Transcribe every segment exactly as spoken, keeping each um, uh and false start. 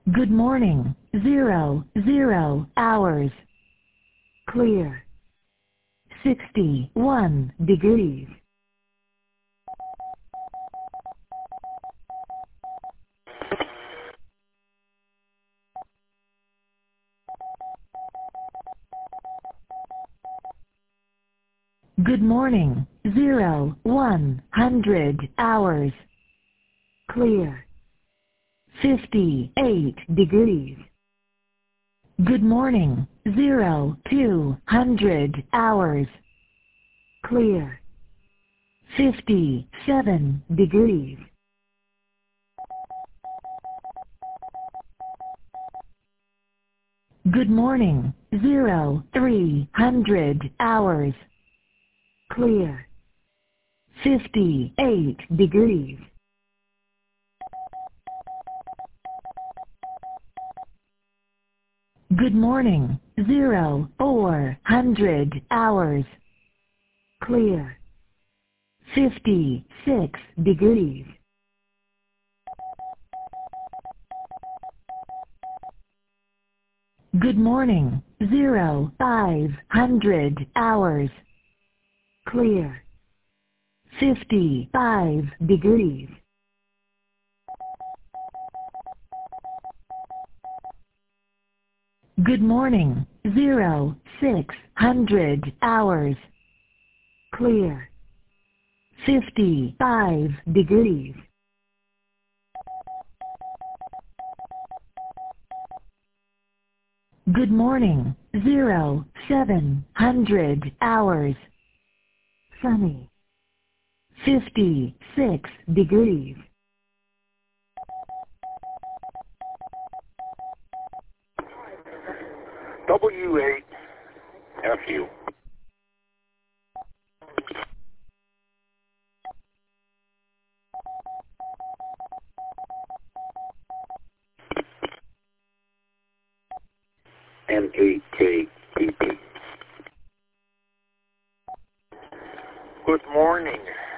Good morning. Zero, zero hours. Clear. sixty-one degrees. Good morning. Zero, one hundred hours. Clear. fifty-eight degrees. Good morning. Zero, two hundred hours. Clear. fifty-seven degrees. Good morning. Zero, three hundred hours. Clear. fifty-eight degrees. Good morning. Zero, four hundred hours. Clear. fifty-six degrees. Good morning. Zero, five hundred hours. Clear. fifty-five degrees. Good morning. Zero, six hundred hours. Clear. fifty-five degrees. Good morning. Zero, seven hundred hours. Sunny. fifty-six degrees. W eight F U. N eight K P P. Good morning.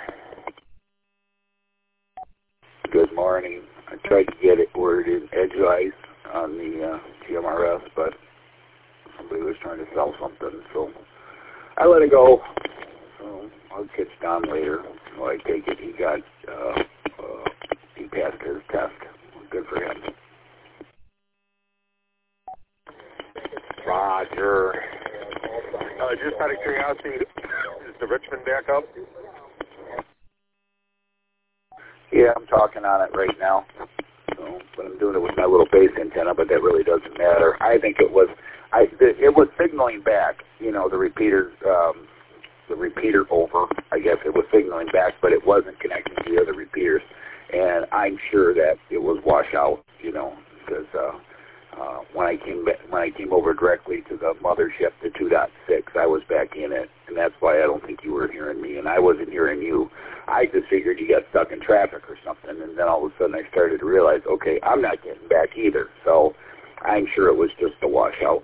Good morning. I tried to get it worded edgewise on the uh, T M R S, but somebody was trying to sell something, so I let it go. So I'll catch Don later. So I take it he got, uh, uh, he passed his test. Good for him. Roger. Uh, just out of curiosity, is the Richmond back up? Yeah, I'm talking on it right now. So, but I'm doing it with my little base antenna, but that really doesn't matter. I think it was, I it was signaling back. You know, the repeater, um, the repeater over. I guess it was signaling back, but it wasn't connecting to the other repeaters. And I'm sure that it was wash out. You know, because. Uh, Uh, when I came back, when I came over directly to the mothership, the two point six, I was back in it, and that's why I don't think you were hearing me, and I wasn't hearing you. I just figured you got stuck in traffic or something, and then all of a sudden I started to realize, okay, I'm not getting back either. So I'm sure it was just a washout.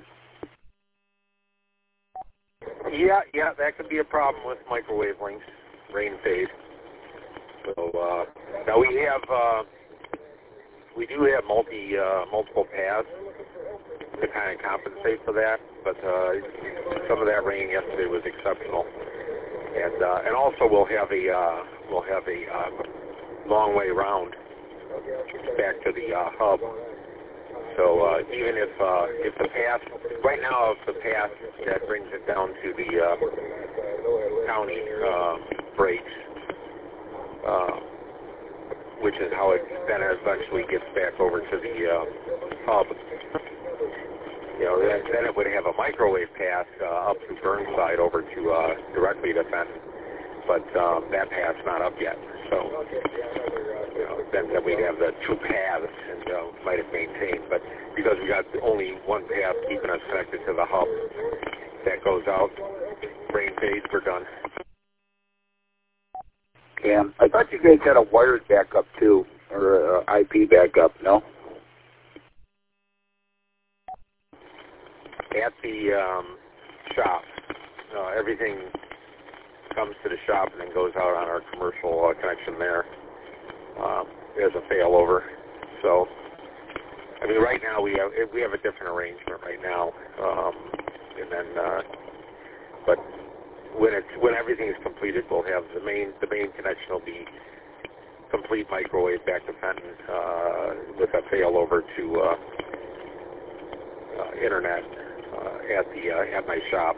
Yeah, yeah, that could be a problem with microwave links, rain phase. So uh, now we have. Uh, We do have multi uh, multiple paths to kind of compensate for that, but uh, some of that rain yesterday was exceptional, and uh, and also we'll have a uh, we'll have a uh, long way round back to the uh, hub. So uh, even if uh, if the path right now, if the path that brings it down to the uh, county uh, breaks. Uh, which is how it then eventually gets back over to the uh, hub. You know, then, then it would have a microwave path uh, up through Burnside over to uh, directly to Benton, but um, that path's not up yet. So, you know, then, then we'd have the two paths and uh, might have maintained, but because we got only one path keeping us connected to the hub, that goes out, rain phase, we're done. Yeah, I thought you guys had a wired backup too, or uh, I P backup, no? At the um, shop, uh, everything comes to the shop and then goes out on our commercial uh, connection there. Um, there's a failover, so I mean, right now we have we have a different arrangement right now, um, and then, uh, but when it's when everything is completed, we'll have the main the main connection will be complete microwave back to Fenton uh, with a failover to uh, uh, internet uh, at the uh, at my shop.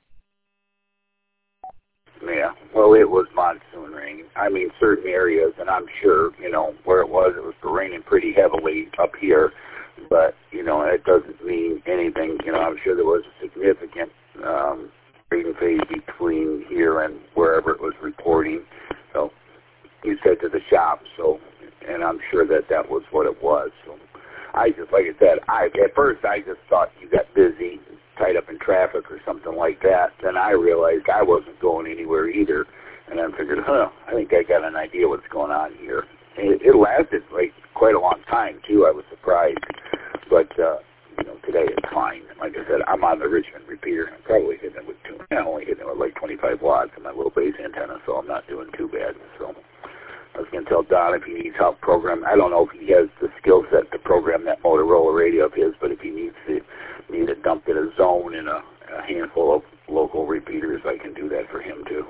Yeah, well, it was monsoon rain. I mean, certain areas, and I'm sure, you know, where it was, it was raining pretty heavily up here. But, you know, it doesn't mean anything. You know, I'm sure there was a significant um, rain phase between here and wherever it was reporting. So you said to the shop, so, and I'm sure that that was what it was. So I just, like I said, I at first I just thought you got busy, tied up in traffic or something like that. Then I realized I wasn't going anywhere either. And I figured, huh, I think I got an idea what's going on here. And it, it lasted like quite a long time too. I was surprised. But, uh, you know, today it's fine. Like I said, I'm on the Richmond repeater. I'm probably hitting it with two, I'm only hitting it with like twenty-five watts on my little base antenna, so I'm not doing too bad. So I was going to tell Don if he needs help program. I don't know if he has the skill set to program that Motorola radio of his, but if he needs to need it dumped in a zone in a, a handful of local repeaters, I can do that for him too.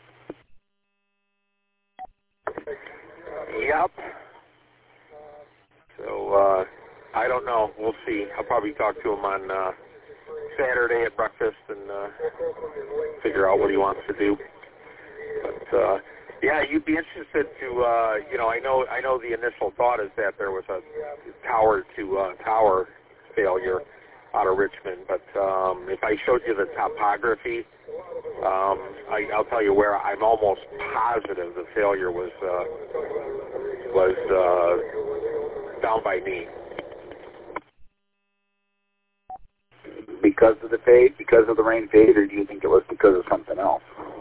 Yep. So, uh, I don't know. We'll see. I'll probably talk to him on uh, Saturday at breakfast and uh, figure out what he wants to do. But, uh, yeah, you'd be interested to, uh, you know, I know I know the initial thought is that there was a tower to uh, tower failure out of Richmond, but um, if I showed you the topography, um, I, I'll tell you where I'm almost positive the failure was uh, was uh, down by me. Because of the fade, because of the rain fade, or do you think it was because of something else?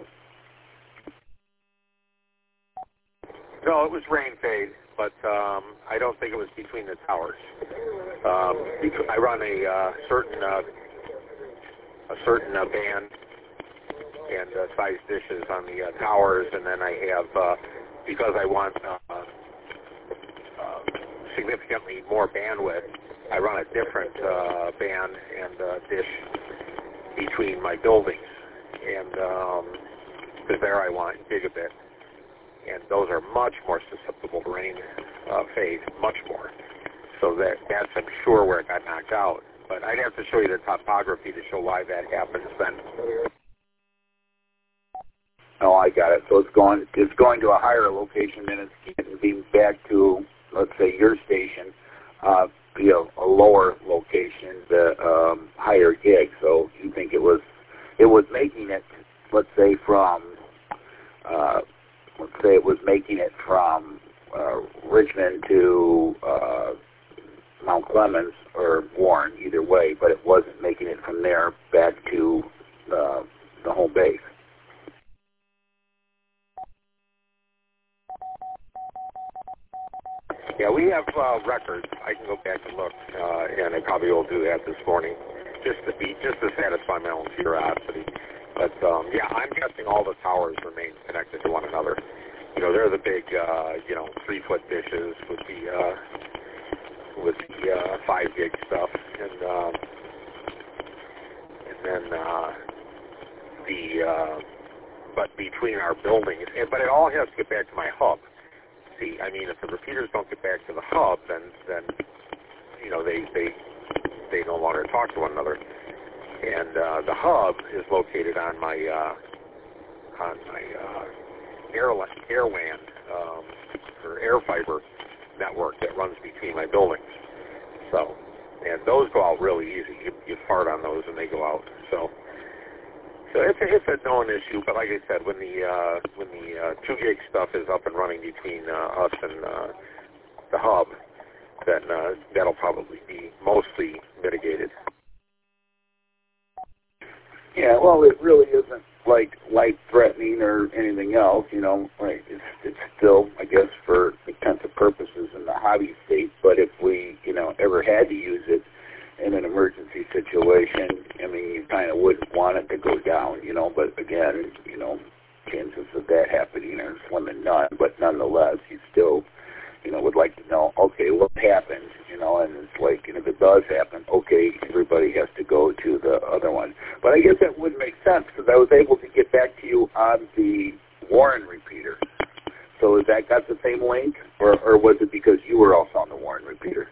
No, it was rain fade, but um, I don't think it was between the towers. Um, because I run a uh, certain uh, a certain uh, band and uh, size dishes on the uh, towers, and then I have uh, because I want uh, uh, significantly more bandwidth, I run a different uh, band and uh, dish between my buildings, and because um, there I want gigabit. And those are much more susceptible to rain uh, fade, much more. So that that's, I'm sure, where it got knocked out. But I'd have to show you the topography to show why that happens then. Oh, I got it. So it's going it's going to a higher location, and it's getting beamed back to, let's say, your station, uh, via a lower location, the um, higher gig. So you think it was it was making it, let's say, from uh, let's say it was making it from uh, Richmond to uh, Mount Clemens or Warren, either way, but it wasn't making it from there back to uh, the home base. Yeah, we have uh, records. I can go back and look, uh, and I probably will do that this morning, just to be just to satisfy my own curiosity. But um, yeah, I'm guessing all the towers remain connected to one another. You know, they're the big, uh, you know, three-foot dishes with the uh, with the uh, five gig stuff, and um, and then uh, the uh, but between our buildings, and, but it all has to get back to my hub. See, I mean, if the repeaters don't get back to the hub, then then you know they they they no longer talk to one another. And uh, the hub is located on my uh, on my uh, air airwan um, or air fiber network that runs between my buildings. So, and those go out really easy. You, you fart on those and they go out. So, so it's a, it's a known issue. But like I said, when the uh, when the uh, two gig stuff is up and running between uh, us and uh, the hub, then uh, that'll probably be mostly mitigated. Yeah, well, it really isn't like life-threatening or anything else, you know. Right? It's it's still, I guess, for intents and purposes in the hobby state. But if we, you know, ever had to use it in an emergency situation, I mean, you kind of wouldn't want it to go down, you know. But again, you know, chances of that happening are slim and none. But nonetheless, you still, you know, would like to know, okay, what happened, you know, and it's like, you does happen, okay, everybody has to go to the other one. But I guess that would make sense because I was able to get back to you on the Warren repeater. So has that got the same link, or, or was it because you were also on the Warren repeater?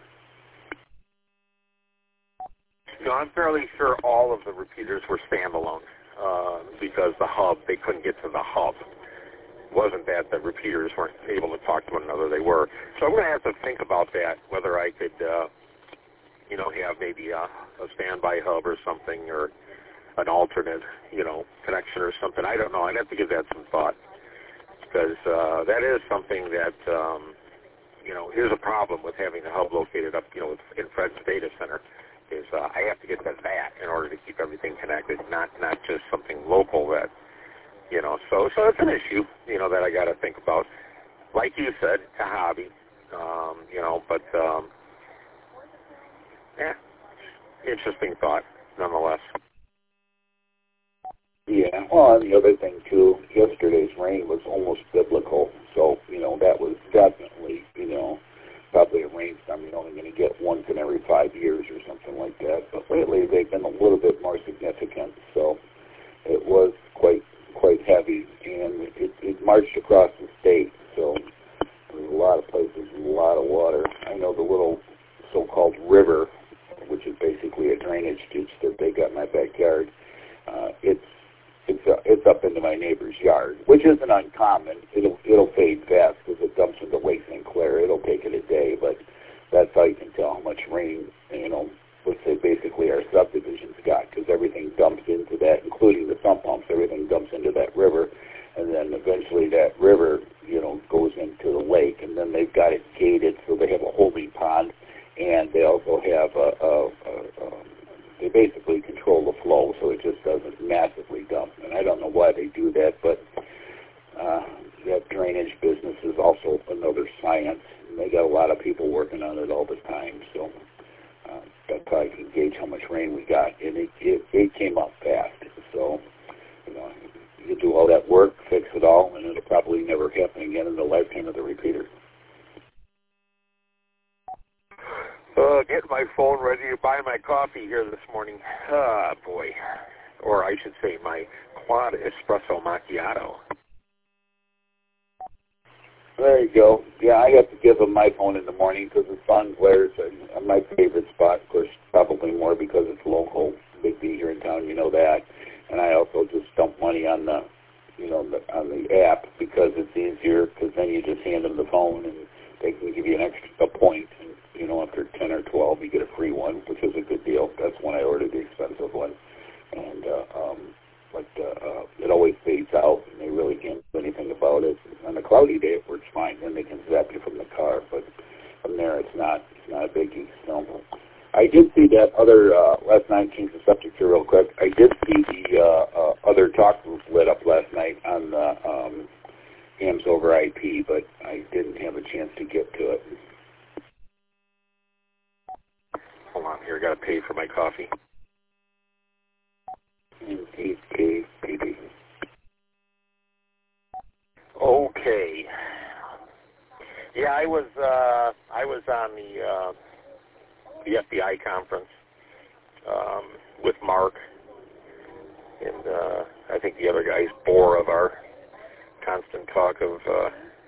No, I'm fairly sure all of the repeaters were standalone uh, because the hub, they couldn't get to the hub. It wasn't that the repeaters weren't able to talk to one another, they were. So I'm going to have to think about that, whether I could, uh, you know, have maybe a, a standby hub or something, or an alternate, you know, connection or something. I don't know. I'd have to give that some thought because uh, that is something that, um, you know, is a problem with having the hub located up, you know, in Fred's data center. Is uh, I have to get to that in order to keep everything connected, not not just something local that, you know. So so it's an issue, you know, that I got to think about. Like you said, it's a hobby, um, you know, but um, yeah, interesting thought nonetheless. Yeah, well, and the other thing, too, yesterday's rain was almost biblical. So, you know, that was definitely, you know, probably a rainstorm you're only going to get once in every five years or something like that. But lately they've been a little bit more significant. So it was quite quite heavy, and it, it marched across the state. So there's a lot of places, a lot of water. I know the little so-called river, which is basically a drainage ditch that they got in my backyard, uh, it's It's uh, it's up into my neighbor's yard, which isn't uncommon. It'll it'll fade fast because it dumps into Lake Saint Clair. It'll take it a day, but that's how you can tell how much rain, you know, let's say basically our subdivisions got, because everything dumps into that, including the sump pumps. Everything dumps into that river, and then eventually that river, you know, goes into the lake, and then they've got it gated, so they have a holding pond, and they also have a, a, a, a they basically control the flow, so it just doesn't massively dump. And I don't know why they do that, but uh, that drainage business is also another science. And they got a lot of people working on it all the time, so uh, that's how I can gauge how much rain we got. And it, it, it came up fast. So, you know, you do all that work, fix it all, and it'll probably never happen again in the lifetime of the repeater. Uh, getting my phone ready to buy my coffee here this morning. Ah, boy. Or I should say my quad espresso macchiato. There you go. Yeah, I have to give them my phone in the morning because the sun glares at my favorite spot. Of course, probably more because it's local. Big B here in town, you know that. And I also just dump money on the, you know, the, on the app because it's easier. Because then you just hand them the phone and they can give you an extra a point. And, you know, after ten or twelve, you get a free one, which is a good deal. That's when I ordered the expensive one. And, uh, um, but uh, uh, it always fades out, and they really can't do anything about it. On a cloudy day, it works fine. Then they can zap you from the car. But from there, it's not it's not a biggie. So I did see that other, uh, last night, change the subject here real quick. I did see the uh, uh, other talk group lit up last night on the um, Hams over I P, but I didn't have a chance to get to it. Hold on here, I gotta pay for my coffee. eight K P D. Okay. Yeah, I was uh, I was on the uh, the F B I conference um, with Mark and uh, I think the other guys bore of our constant talk of uh,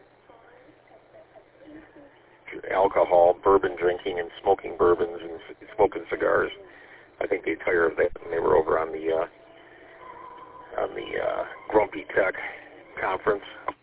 alcohol, bourbon drinking, and smoking bourbons and smoking cigars. I think they tired of that, and they were over on the uh, on the uh, Grumpy Tech conference.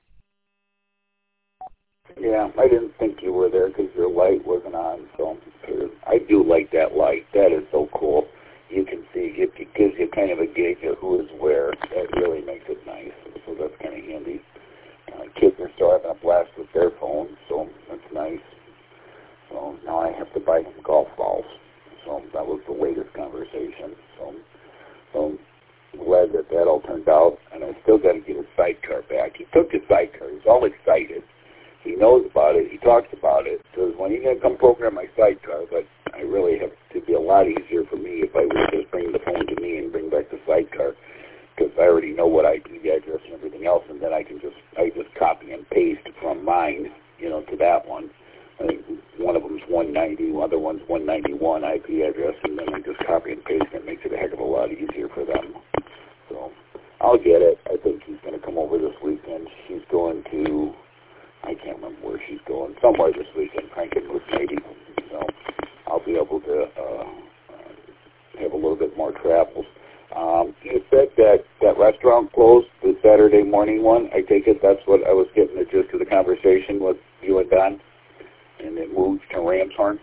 Yeah, I didn't think you were there because your light wasn't on. So I do like that light. That is so cool. You can see it, it gives you kind of a gauge of who is where. That really makes it nice. So that's kind of handy. Uh, kids are still having a blast with their phones, so that's nice. So now I have to buy them golf balls. So that was the latest conversation. So, so I'm glad that that all turned out, and I still got to get his sidecar back. He took his sidecar. He's all excited. He knows about it. He talks about it. So when are you going to come program my sidecar? But I really have to be a lot easier for me if I would just bring the phone to me and bring back the sidecar, because I already know what I P address and everything else, and then I can just I just copy and paste from mine, you know, to that one. I think one of them is one ninety, one other one's one ninety-one I P address, and then I just copy and paste it. It makes it a heck of a lot easier for them. So I'll get it. I think he's going to come over this weekend. She's going to, I can't remember where she's going, somewhere this weekend, Frankenmuth maybe. So I'll be able to uh, have a little bit more travels. Um, you said that that restaurant closed, the Saturday morning one. I take it that's what I was getting the gist of the conversation with you and Don, and it moved to Ramshorn.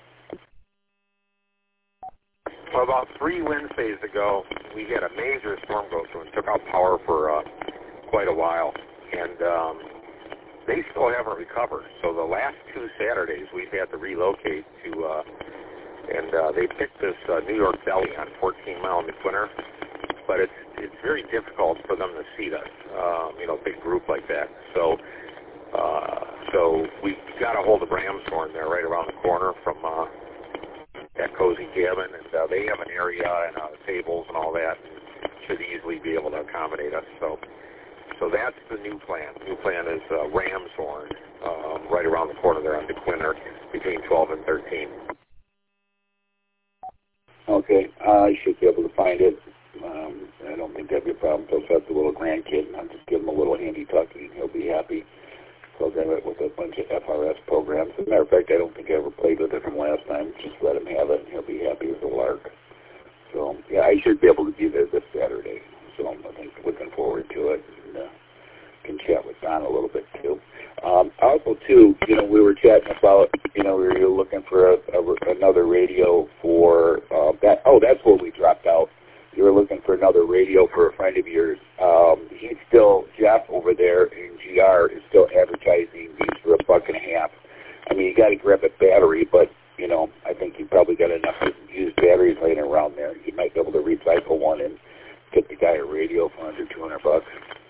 Well, about three Wednesdays ago, we had a major storm go through and took out power for uh, quite a while, and um, they still haven't recovered. So the last two Saturdays, we've had to relocate to. Uh, And uh, they picked this uh, New York Deli on fourteen mile McWinter, but it's it's very difficult for them to seat us, um, you know, big group like that. So uh, so we got a hold of Ramshorn there, right around the corner from uh, that cozy cabin, and uh, they have an area and uh, tables and all that, and should easily be able to accommodate us. So so that's the new plan. The new plan is uh, Ramshorn, uh, right around the corner there on McWinter, between twelve and thirteen. Okay, uh, I should be able to find it. Um, I don't think that'd be a problem. So if that's a little grandkid, and I'll just give him a little handy tucky, and he'll be happy. Program it with a bunch of F R S programs. As a matter of fact, I don't think I ever played with it from last time. Just let him have it, and he'll be happy as a lark. So, yeah, I should be able to be there this Saturday. So I'm I think, looking forward to it. And, uh, can chat with Don a little bit, too. Um, also, too, you know, we were chatting about, you know, we were looking for a, a, another radio for uh, that. Oh, that's where we dropped out. You were looking for another radio for a friend of yours. Um, he's still, Jeff over there in G R is still advertising these for a buck and a half. I mean, you got to grab a battery, but, you know, I think you probably got enough used batteries laying around there. You might be able to recycle one and get the guy a radio for under two hundred bucks.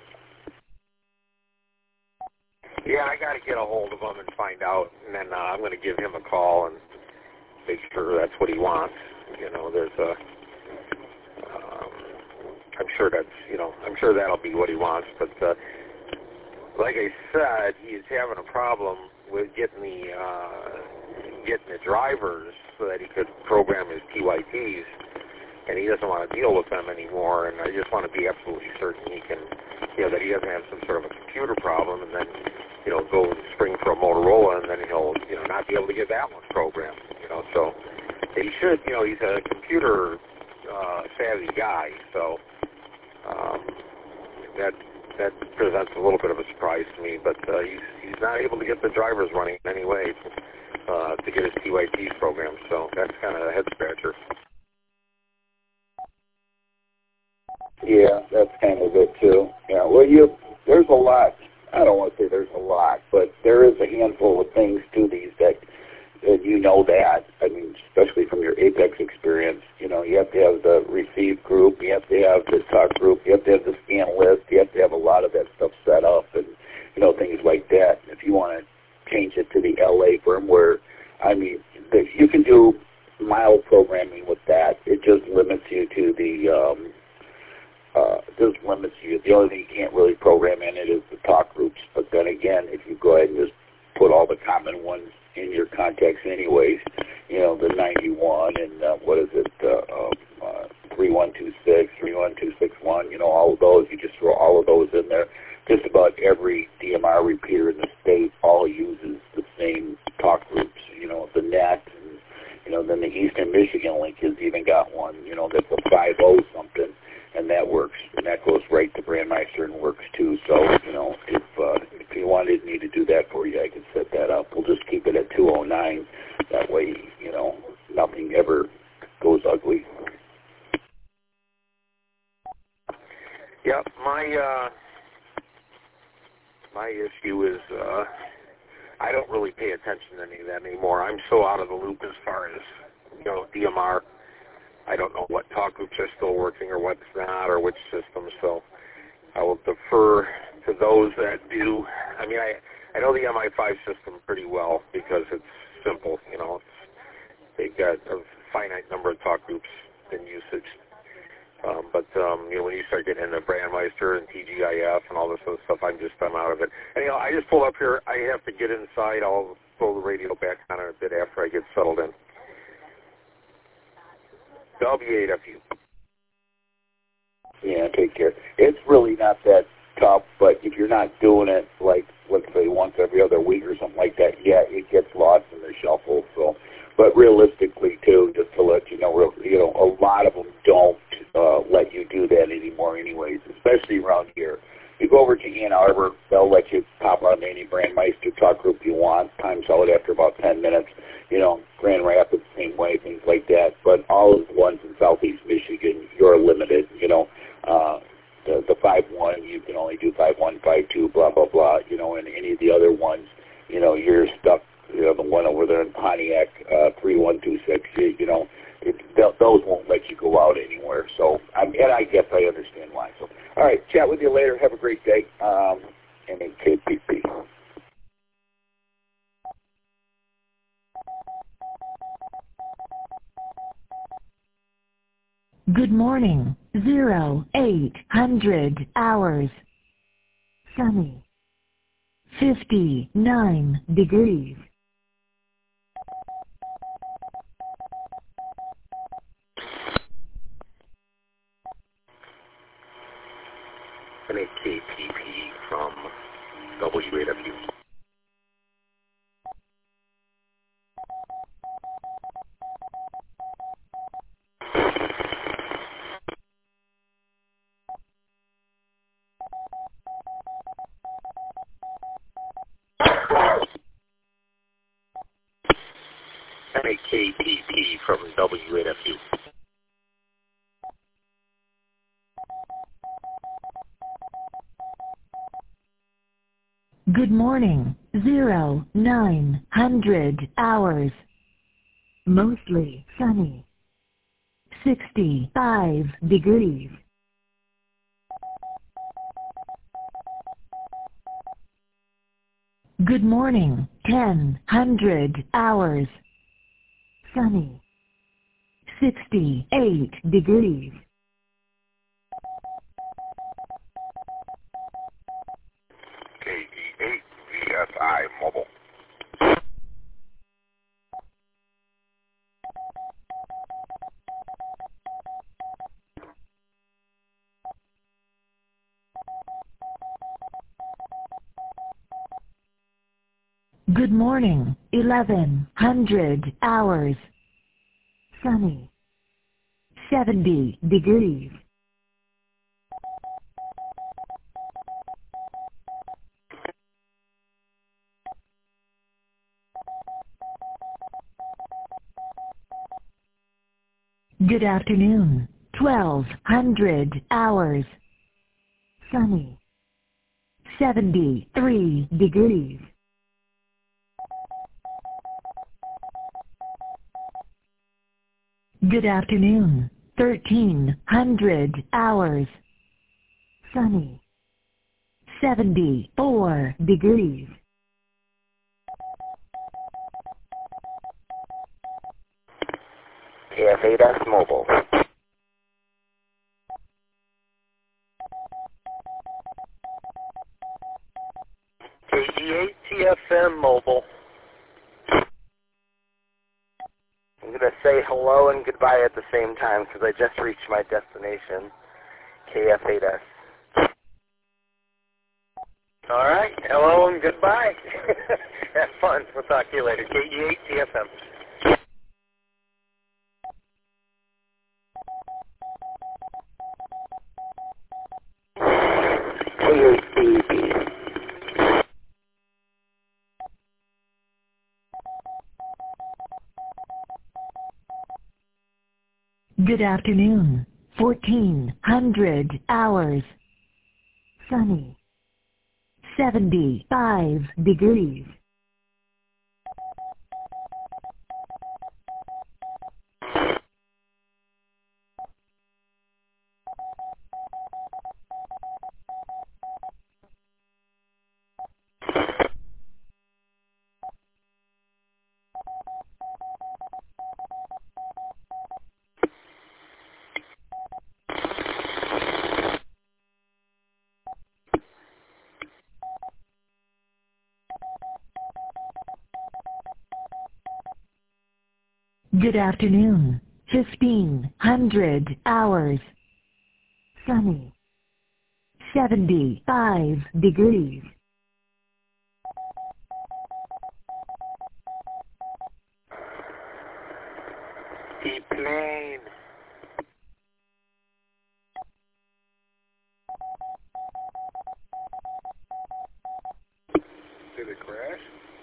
Yeah, I got to get a hold of him and find out, and then uh, I'm going to give him a call and make sure that's what he wants. You know, there's a, um, I'm sure that's, you know, I'm sure that'll be what he wants. But uh, like I said, he's having a problem with getting the uh, getting the drivers so that he could program his T Y Ts, and he doesn't want to deal with them anymore. And I just want to be absolutely certain he can, you know, that he doesn't have some sort of a computer problem, and then, you know, go spring for a Motorola, and then he'll, you know, not be able to get that one programmed, you know. So he should, you know, he's a computer uh, savvy guy, so um, that that presents a little bit of a surprise to me. But uh, he's he's not able to get the drivers running anyway uh, to get his T Y Ts programmed, so that's kind of a head scratcher. Yeah, that's kind of it too. Yeah, well, you there's a lot. I don't want to say there's a lot, but there is a handful of things to these that, that you know that. I mean, especially from your Apex experience, you know, you have to have the receive group, you have to have the talk group, you have to have the scan list, you have to have a lot of that stuff set up, and you know, things like that. If you want to change it to the L A firmware, I mean, the, you can do mild programming with that. It just limits you to the um, Uh, this limits you. The only thing you can't really program in it is the talk groups. But then again, if you go ahead and just put all the common ones in your contacts anyways, you know, the ninety-one and uh, what is it, uh, uh, three one two six, three one two six one, you know, all of those, you just throw all of those in there. Just about every D M R repeater in the state all uses the same talk groups, you know, the net, and, you know, then the Eastern Michigan link has even got one, you know, that's a five oh something. And that works, and that goes right to Brandmeister and works too. So, you know, if uh, if you wanted me to do that for you, I could set that up. We'll just keep it at two oh nine. That way, you know, nothing ever goes ugly. Yep, my uh, my issue is uh, I don't really pay attention to any of that anymore. I'm so out of the loop as far as, you know, D M R. I don't know what talk groups are still working or what's not, or which systems, so I will defer to those that do. I mean, I, I know the M I five system pretty well because it's simple, you know. It's, they've got a finite number of talk groups in usage. Um, but, um, you know, when you start getting into Brandmeister and T G I F and all this other stuff, I'm just, I'm out of it. And, you know, I just pull up here. I have to get inside. I'll pull the radio back on in a bit after I get settled in. W eight F U. Yeah, take care. It's really not that tough, but if you're not doing it, like, let's say once every other week or something like that, yeah, it gets lost in the shuffle. So, but realistically, too, just to let you know, real, you know, a lot of them don't uh, let you do that anymore anyways, especially around here. You go over to Ann Arbor, they'll let you pop on any Brandmeister talk group you want. Time's out after about ten minutes. You know, Grand Rapids, same way, things like that. But all of the ones in Southeast Michigan, you're limited, you know. Uh, the the five one, you can only do five one, five two, blah, blah, blah. You know, and any of the other ones, you know, you're stuck. You know, the one over there in Pontiac, uh, three one two six, you, you know, it, th- those won't let you go out anywhere. So, I mean, and I guess I understand why. So, all right, chat with you later. Have a great day. Um, and then K P P. Good morning. Zero, eight hundred hours. Sunny. fifty-nine degrees. N A K P P from W eight F U. N A K P P from W eight F U. Good morning. Zero, nine hundred hours. Mostly sunny. sixty-five degrees. Good morning. ten hundred hours. Sunny. sixty-eight degrees. K E eight V S I mobile. Good morning. eleven hundred hours. Sunny. seventy degrees. Good afternoon. twelve hundred hours. Sunny. seventy-three degrees. Good afternoon. thirteen hundred hours. Sunny. seventy-four degrees. K F eight S mobile. K E eight T F M mobile. I'm going to say hello and goodbye at the same time because I just reached my destination, K F eight S. All right, hello and goodbye. Have fun. We'll talk to you later. K E eight T F M. K eight B B. Good afternoon. fourteen hundred hours. Sunny. seventy-five degrees. Good afternoon. fifteen hundred hours. Sunny. seventy-five degrees. Deep plane. Did it crash?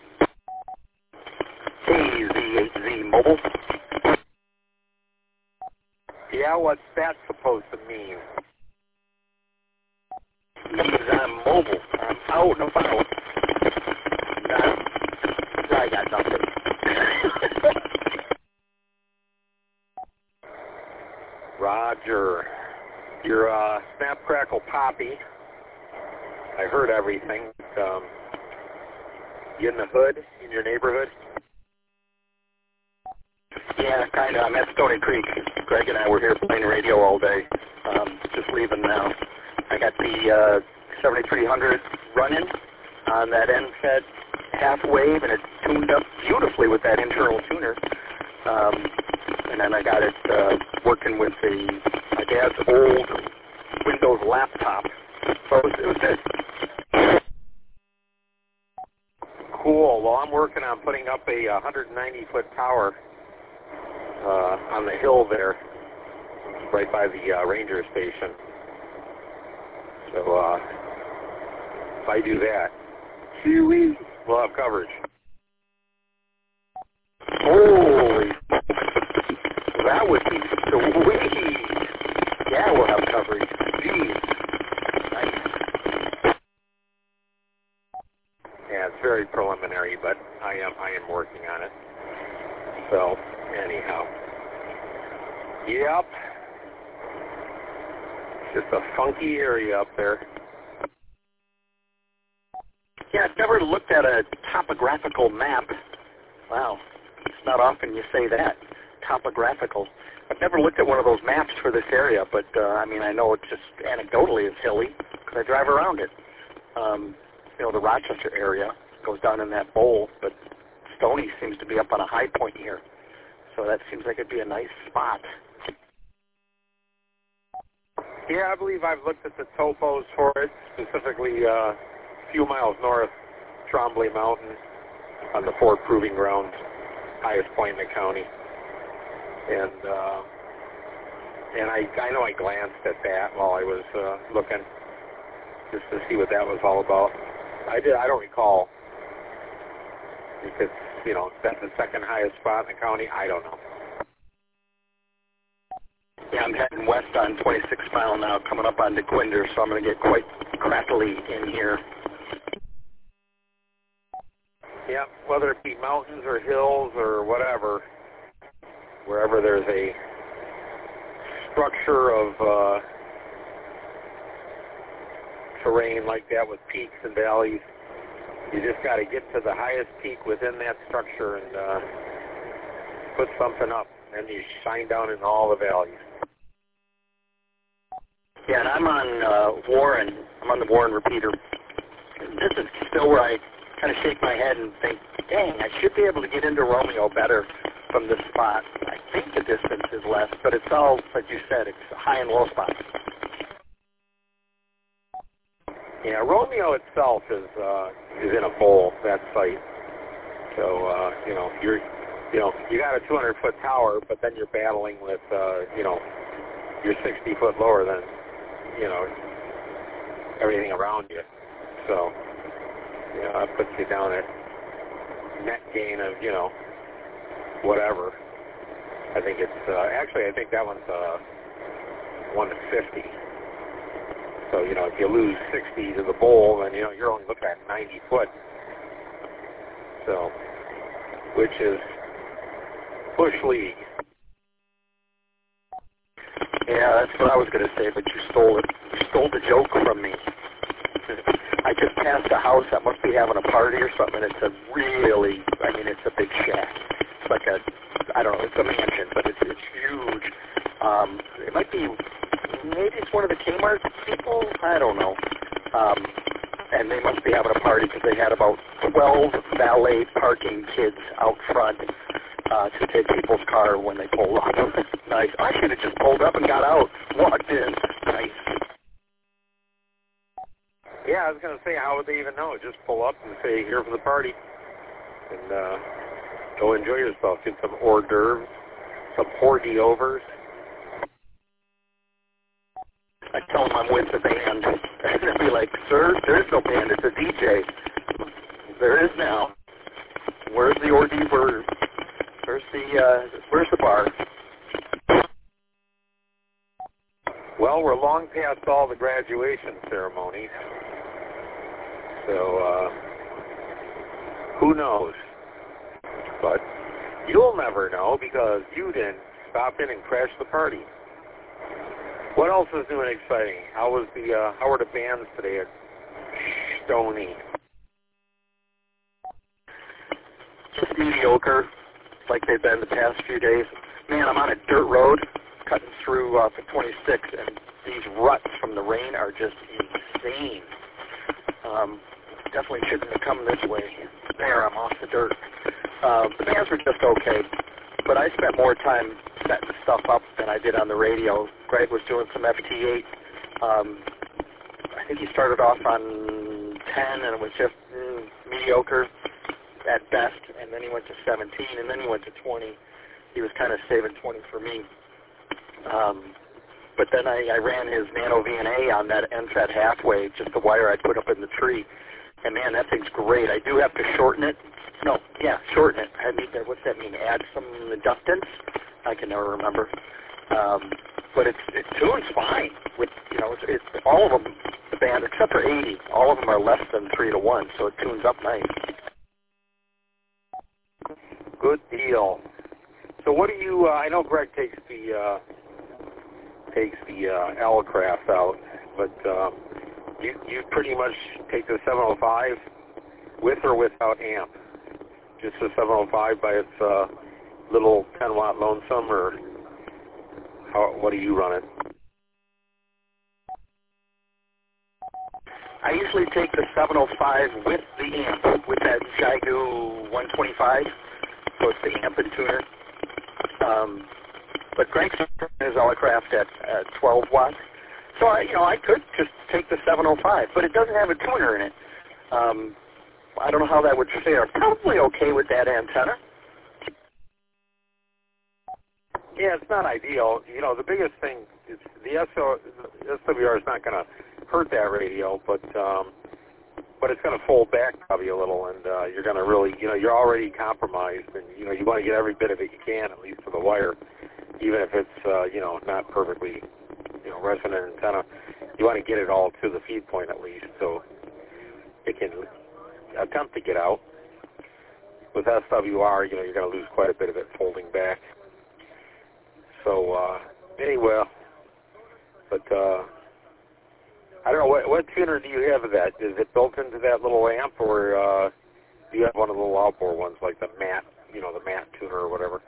Hey, Z eight Z Mobile. Yeah, what's that supposed to mean? Means I'm mobile. I'm out and about. Not, I got nothing. Roger. You're uh, Snap Crackle Poppy. I heard everything. Um, you in the hood in your neighborhood? Yeah, kind of. I'm at Stony Creek. Greg and I were here playing radio all day. Um, just leaving now. I got the uh, seventy-three hundred running on that N FET half wave, and it tuned up beautifully with that internal tuner. Um, and then I got it uh, working with the my dad's old Windows laptop. So it was, it was good. Cool. Well, I'm working on putting up a one hundred ninety foot tower uh, on the hill there, right by the uh, ranger station. So uh, if I do that, we'll have coverage. Holy, that would be sweet. Yeah, we'll have coverage. Jeez. Nice. Yeah, it's very preliminary, but I am I am working on it. So anyhow, yep. Just a funky area up there. Yeah, I've never looked at a topographical map. Wow, it's not often you say that, topographical. I've never looked at one of those maps for this area, but, uh, I mean, I know it just anecdotally is hilly because I drive around it. Um, you know, the Rochester area goes down in that bowl, but Stony seems to be up on a high point here. So that seems like it'd be a nice spot. Yeah, I believe I've looked at the topos for it, specifically uh, a few miles north, Trombley Mountain, on the Ford Proving Ground, highest point in the county. And uh, and I I know I glanced at that while I was uh, looking, just to see what that was all about. I did. I don't recall if it's, you know, that's the second highest spot in the county. I don't know. Yeah, I'm heading west on twenty-six mile now, coming up on DeQuinder, so I'm going to get quite crackly in here. Yeah, whether it be mountains or hills or whatever, wherever there's a structure of uh, terrain like that with peaks and valleys, you just got to get to the highest peak within that structure and uh, put something up, and you shine down in all the valleys. Yeah, and I'm on uh, Warren. I'm on the Warren repeater. This is still where I kind of shake my head and think, dang, I should be able to get into Romeo better from this spot. I think the distance is less, but it's all, like you said, it's high and low spots. Yeah, Romeo itself is uh, is in a bowl, that site. So uh, you know, you're you know you got a two hundred foot tower, but then you're battling with uh, you know you're sixty foot lower than you know everything around you. So you know that puts you down at net gain of you know whatever. I think it's uh, actually I think that one's uh, one to fifty. So, you know, if you lose sixty to the bowl, then, you know, you're only looking at ninety foot. So, which is Bush League. Yeah, that's what I was going to say, but you stole it. You stole the joke from me. I just passed a house that must be having a party or something. It's a really, I mean, it's a big shack. It's like a, I don't know, it's a mansion, but it's, it's huge. Um, it might be... Maybe it's one of the Kmart people. I don't know. Um, and they must be having a party because they had about twelve valet parking kids out front uh, to take people's car when they pull up. nice. I should have just pulled up and got out, walked in. Nice. Yeah, I was going to say, how would they even know? Just pull up and say, here for the party. And uh, go enjoy yourself. Get some hors d'oeuvres, some hors-d'oeuvres. I tell them I'm with the band. And they'll be like, sir, there is no band. It's a D J. There is now. Where's the hors d'oeuvres? Where's the, uh, where's the bar? Well, we're long past all the graduation ceremonies. So, uh, who knows? But you'll never know because you didn't stop in and crash the party. What else is new and exciting? How was the, uh, how were the bands today at Stony? Just mediocre, like they've been the past few days. Man, I'm on a dirt road cutting through uh, twenty-six, and these ruts from the rain are just insane. Um, definitely shouldn't have come this way. There, I'm off the dirt. Uh, the bands were just okay, but I spent more time setting stuff up than I did on the radio. Greg was doing some F T eight. Um, I think he started off on ten, and it was just mm, mediocre at best, and then he went to seventeen, and then he went to twenty. He was kind of saving twenty for me. Um, but then I, I ran his Nano V N A on that N FET halfway, just the wire I put up in the tree. And man, that thing's great. I do have to shorten it. No, yeah, shorten it. I mean, what's that mean? Add some inductance? I can never remember. Um, but it's, it tunes fine. With you know, it's, it's all of them, the band except for eighty. All of them are less than three to one, so it tunes up nice. Good deal. So what do you? Uh, I know Greg takes the uh, takes the uh, L-Craft out, but um, you you pretty much take the seven oh five with or without amp. Just the seven oh five by its uh, little ten watt lonesome, or how? What do you run it? I usually take the seven oh five with the amp, with that Xiegu one twenty-five, so it's the amp and tuner. Um, but Greg's is L-Craft at, at twelve watts, so I, you know, I could just take the seven oh five, but it doesn't have a tuner in it. Um, I don't know how that would fare. Probably okay with that antenna. Yeah, it's not ideal. You know, the biggest thing is the S W R is not going to hurt that radio, but um, but it's going to fold back probably a little, and uh, you're going to really, you know, you're already compromised, and you know, you want to get every bit of it you can, at least for the wire, even if it's uh, you know, not perfectly, you know, resonant antenna. You want to get it all to the feed point at least, so it can attempt to get out. With S W R, you know, you're going to lose quite a bit of it folding back. So uh, anyway, but uh, I don't know, what, what tuner do you have of that? Is it built into that little amp, or uh, do you have one of the little outboard ones, like the matte, you know, the matte tuner or whatever?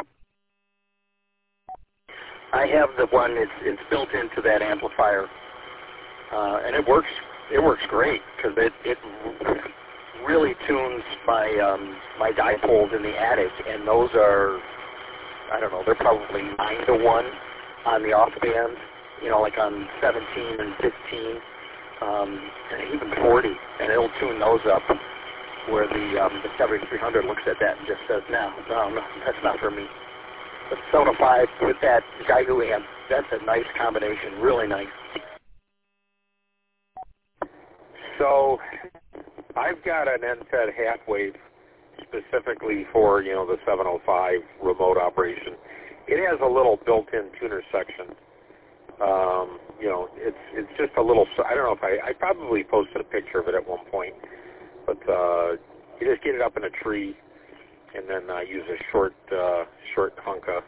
I have the one, it's, it's built into that amplifier, uh, and it works, it works great, because it, it really tunes my, um, my dipoles in the attic, and those are, I don't know, they're probably nine to one on the off band, you know, like on seventeen and fifteen, um, and even forty, and it'll tune those up, where the, um, the seventy-three hundred looks at that and just says, no, no, no, that's not for me. But seven oh five with that Xiegu amp, that's a nice combination, really nice. So I've got an N FET half wave specifically for, you know, the seven oh five remote operation. It has a little built-in tuner section. Um, you know, it's it's just a little, I don't know if I, I probably posted a picture of it at one point, but uh, you just get it up in a tree and then uh, use a short uh, short Hunka,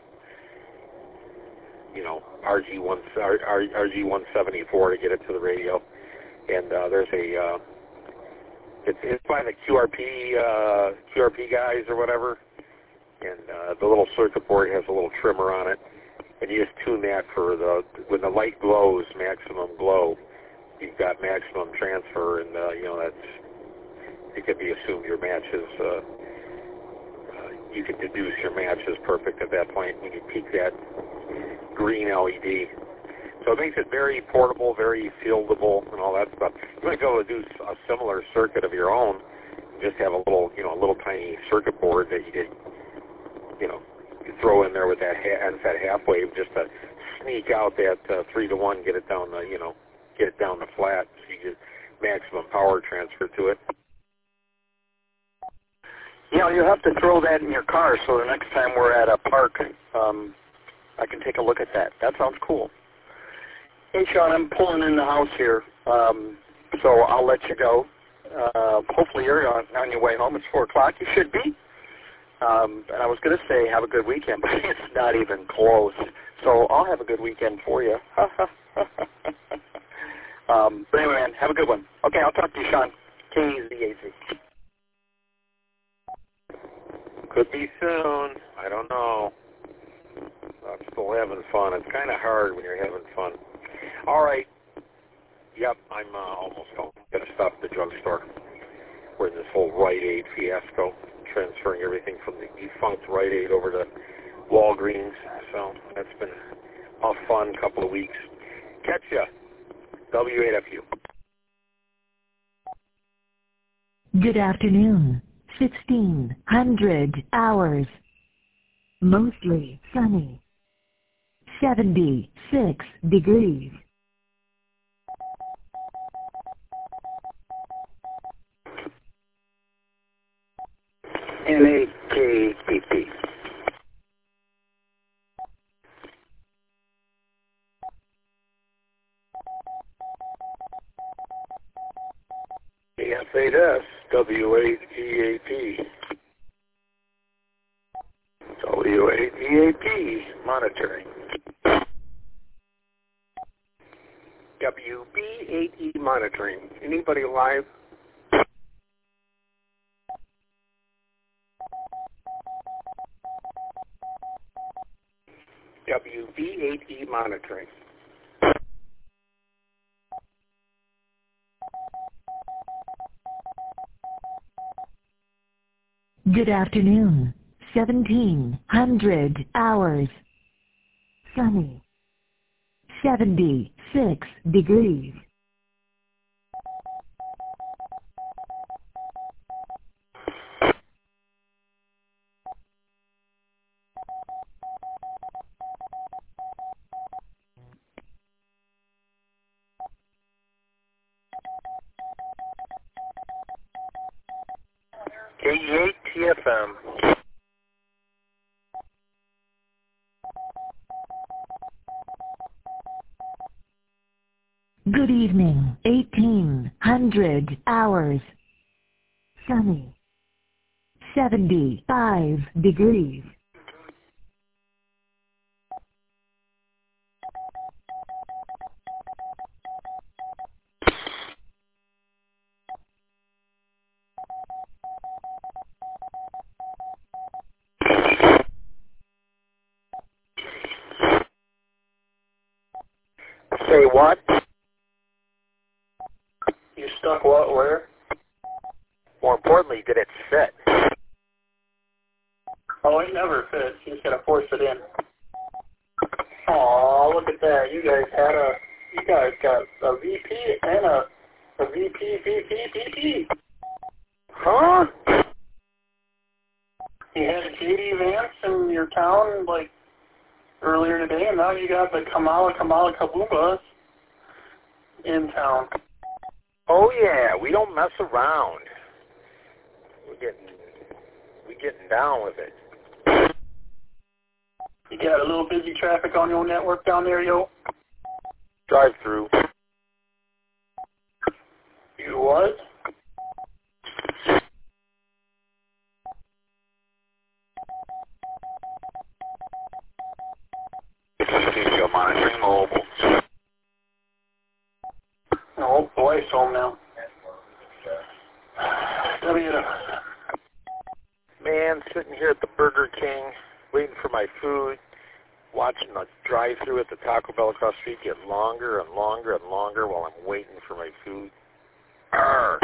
you know, R G one seventy-four to get it to the radio. And uh, there's a, uh, it's, it's by the Q R P, uh, Q R P guys or whatever, and uh, the little circuit board has a little trimmer on it, and you just tune that for the, when the light glows, maximum glow, you've got maximum transfer, and, uh, you know, that's, it can be assumed your match is, uh, uh, you can deduce your match is perfect at that point when you peak that, green L E D. So it makes it very portable, very fieldable, and all that stuff. You might be able to do a similar circuit of your own, just have a little, you know, a little tiny circuit board that you could, you know, you throw in there with that ha- N F E T half wave just to sneak out that uh, three to one, get it down the, you know, get it down the flat, so you get maximum power transfer to it. Yeah, you have to throw that in your car so the next time we're at a park, um, I can take a look at that. That sounds cool. Hey, Sean, I'm pulling in the house here, um, so I'll let you go. Uh, hopefully you're on, on your way home. It's four o'clock. You should be. Um, and I was going to say have a good weekend, but it's not even close. So I'll have a good weekend for you. um, but anyway, man, have a good one. Okay, I'll talk to you, Sean. K Z A C. Could be soon. I don't know. I'm still having fun. It's kind of hard when you're having fun. All right. Yep, I'm uh, almost home. Got to stop at the drugstore. We're in this whole Rite Aid fiasco, transferring everything from the defunct Rite Aid over to Walgreens. So that's been a fun couple of weeks. Catch ya. W eight F U. Good afternoon. sixteen hundred hours. Mostly sunny. seventy-six degrees. N A K P P. F eight S, W eight E A P. W eight E A P, monitoring. W B eight E monitoring. Anybody live? W B eight E monitoring. Good afternoon. seventeen hundred hours. Sunny. seventy-six degrees. K E eight T F M. Good evening. eighteen hundred hours. Sunny. seventy-five degrees. Say what? You stuck what, where? More importantly, did it fit? Oh, it never fits. You just got to force it in. Aw, look at that. You guys had a, you guys got a V P and a, a V P, V P, V P. Huh? You had J D Vance in your town, like, earlier today, and now you got the Kamala Kamala Kaboombas in town. Oh yeah, we don't mess around. We're getting, we getting down with it. You got a little busy traffic on your network down there, yo? Drive through. You what? Studio monitoring mobile. Oh boy, it's home now. W Man, sitting here at the Burger King, waiting for my food, watching the drive-through at the Taco Bell across the street get longer and longer and longer while I'm waiting for my food. Arr.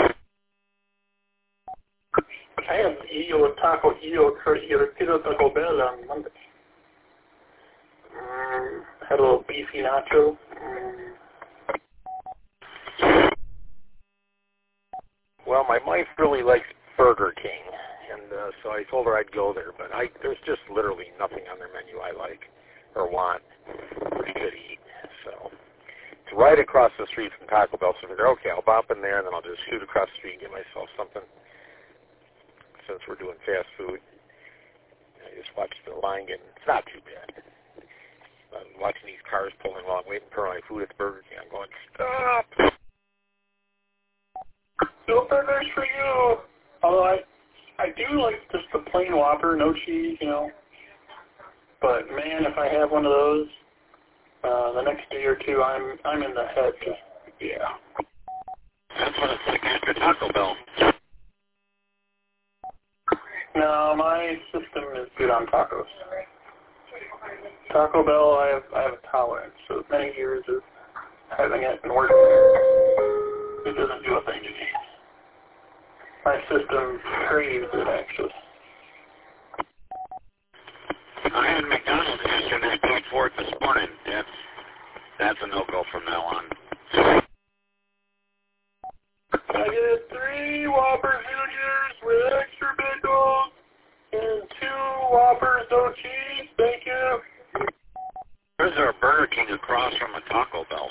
I had io taco io io tiro Taco Bell on Monday. Mm, a little beefy nacho. Well, my wife really likes Burger King, and uh, so I told her I'd go there, but I there's just literally nothing on their menu I like or want or should eat. So it's right across the street from Taco Bell, so I figured, okay, I'll bop in there, and then I'll just shoot across the street and get myself something since we're doing fast food. I just watched the line get, it's not too bad. I'm watching these cars pulling along, waiting for my food at the Burger King. I'm going, stop! No burgers for you. Although I, I do like just the plain Whopper, no cheese, you know. But man, if I have one of those, uh, the next day or two, I'm I'm in the head. Just, yeah. That's what it's like after Taco Bell. No, my system is good on tacos. Taco Bell, I have I have a tolerance. So many years of having it and working there, it doesn't do a thing to me. My system craves it, actually. I had McDonald's yesterday. I paid for it this morning. That's that's a no-go from now on. I get three Whopper Juniors with extra pickles and two Whoppers, no cheese. Thank you. There's our Burger King across from a Taco Bell.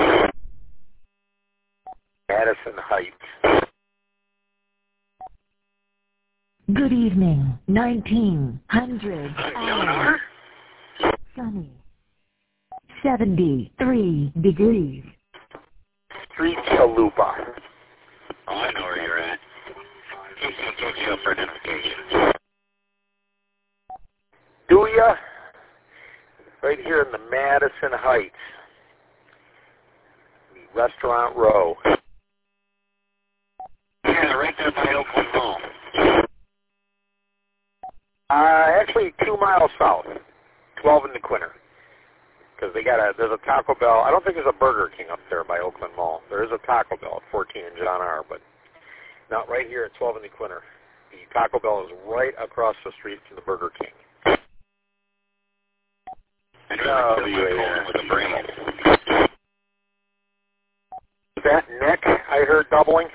Madison Heights. Good evening. nineteen hundred hours. Sunny. seventy-three degrees. Street Chalupa. Oh, I know where you're at. He's going to get you up for identification. Do ya? Right here in the Madison Heights. Restaurant Row. Yeah, right there by Oakland Mall. Uh, actually, two miles south, twelve in the Quinter, because they got a there's a Taco Bell. I don't think there's a Burger King up there by Oakland Mall. There is a Taco Bell at fourteen and John R. But not right here at twelve in the Quinter. The Taco Bell is right across the street from the Burger King. And uh, with a brain. Is that Nick? I heard doubling.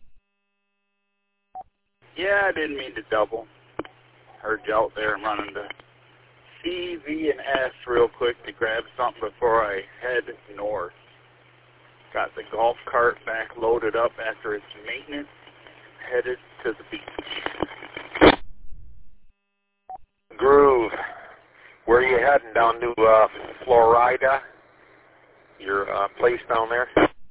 Yeah, I didn't mean to double. Heard you out there running to C, V, and S real quick to grab something before I head north. Got the golf cart back loaded up after its maintenance, headed to the beach. Groove. Where are you heading? Down to uh, Florida? Your uh, place down there?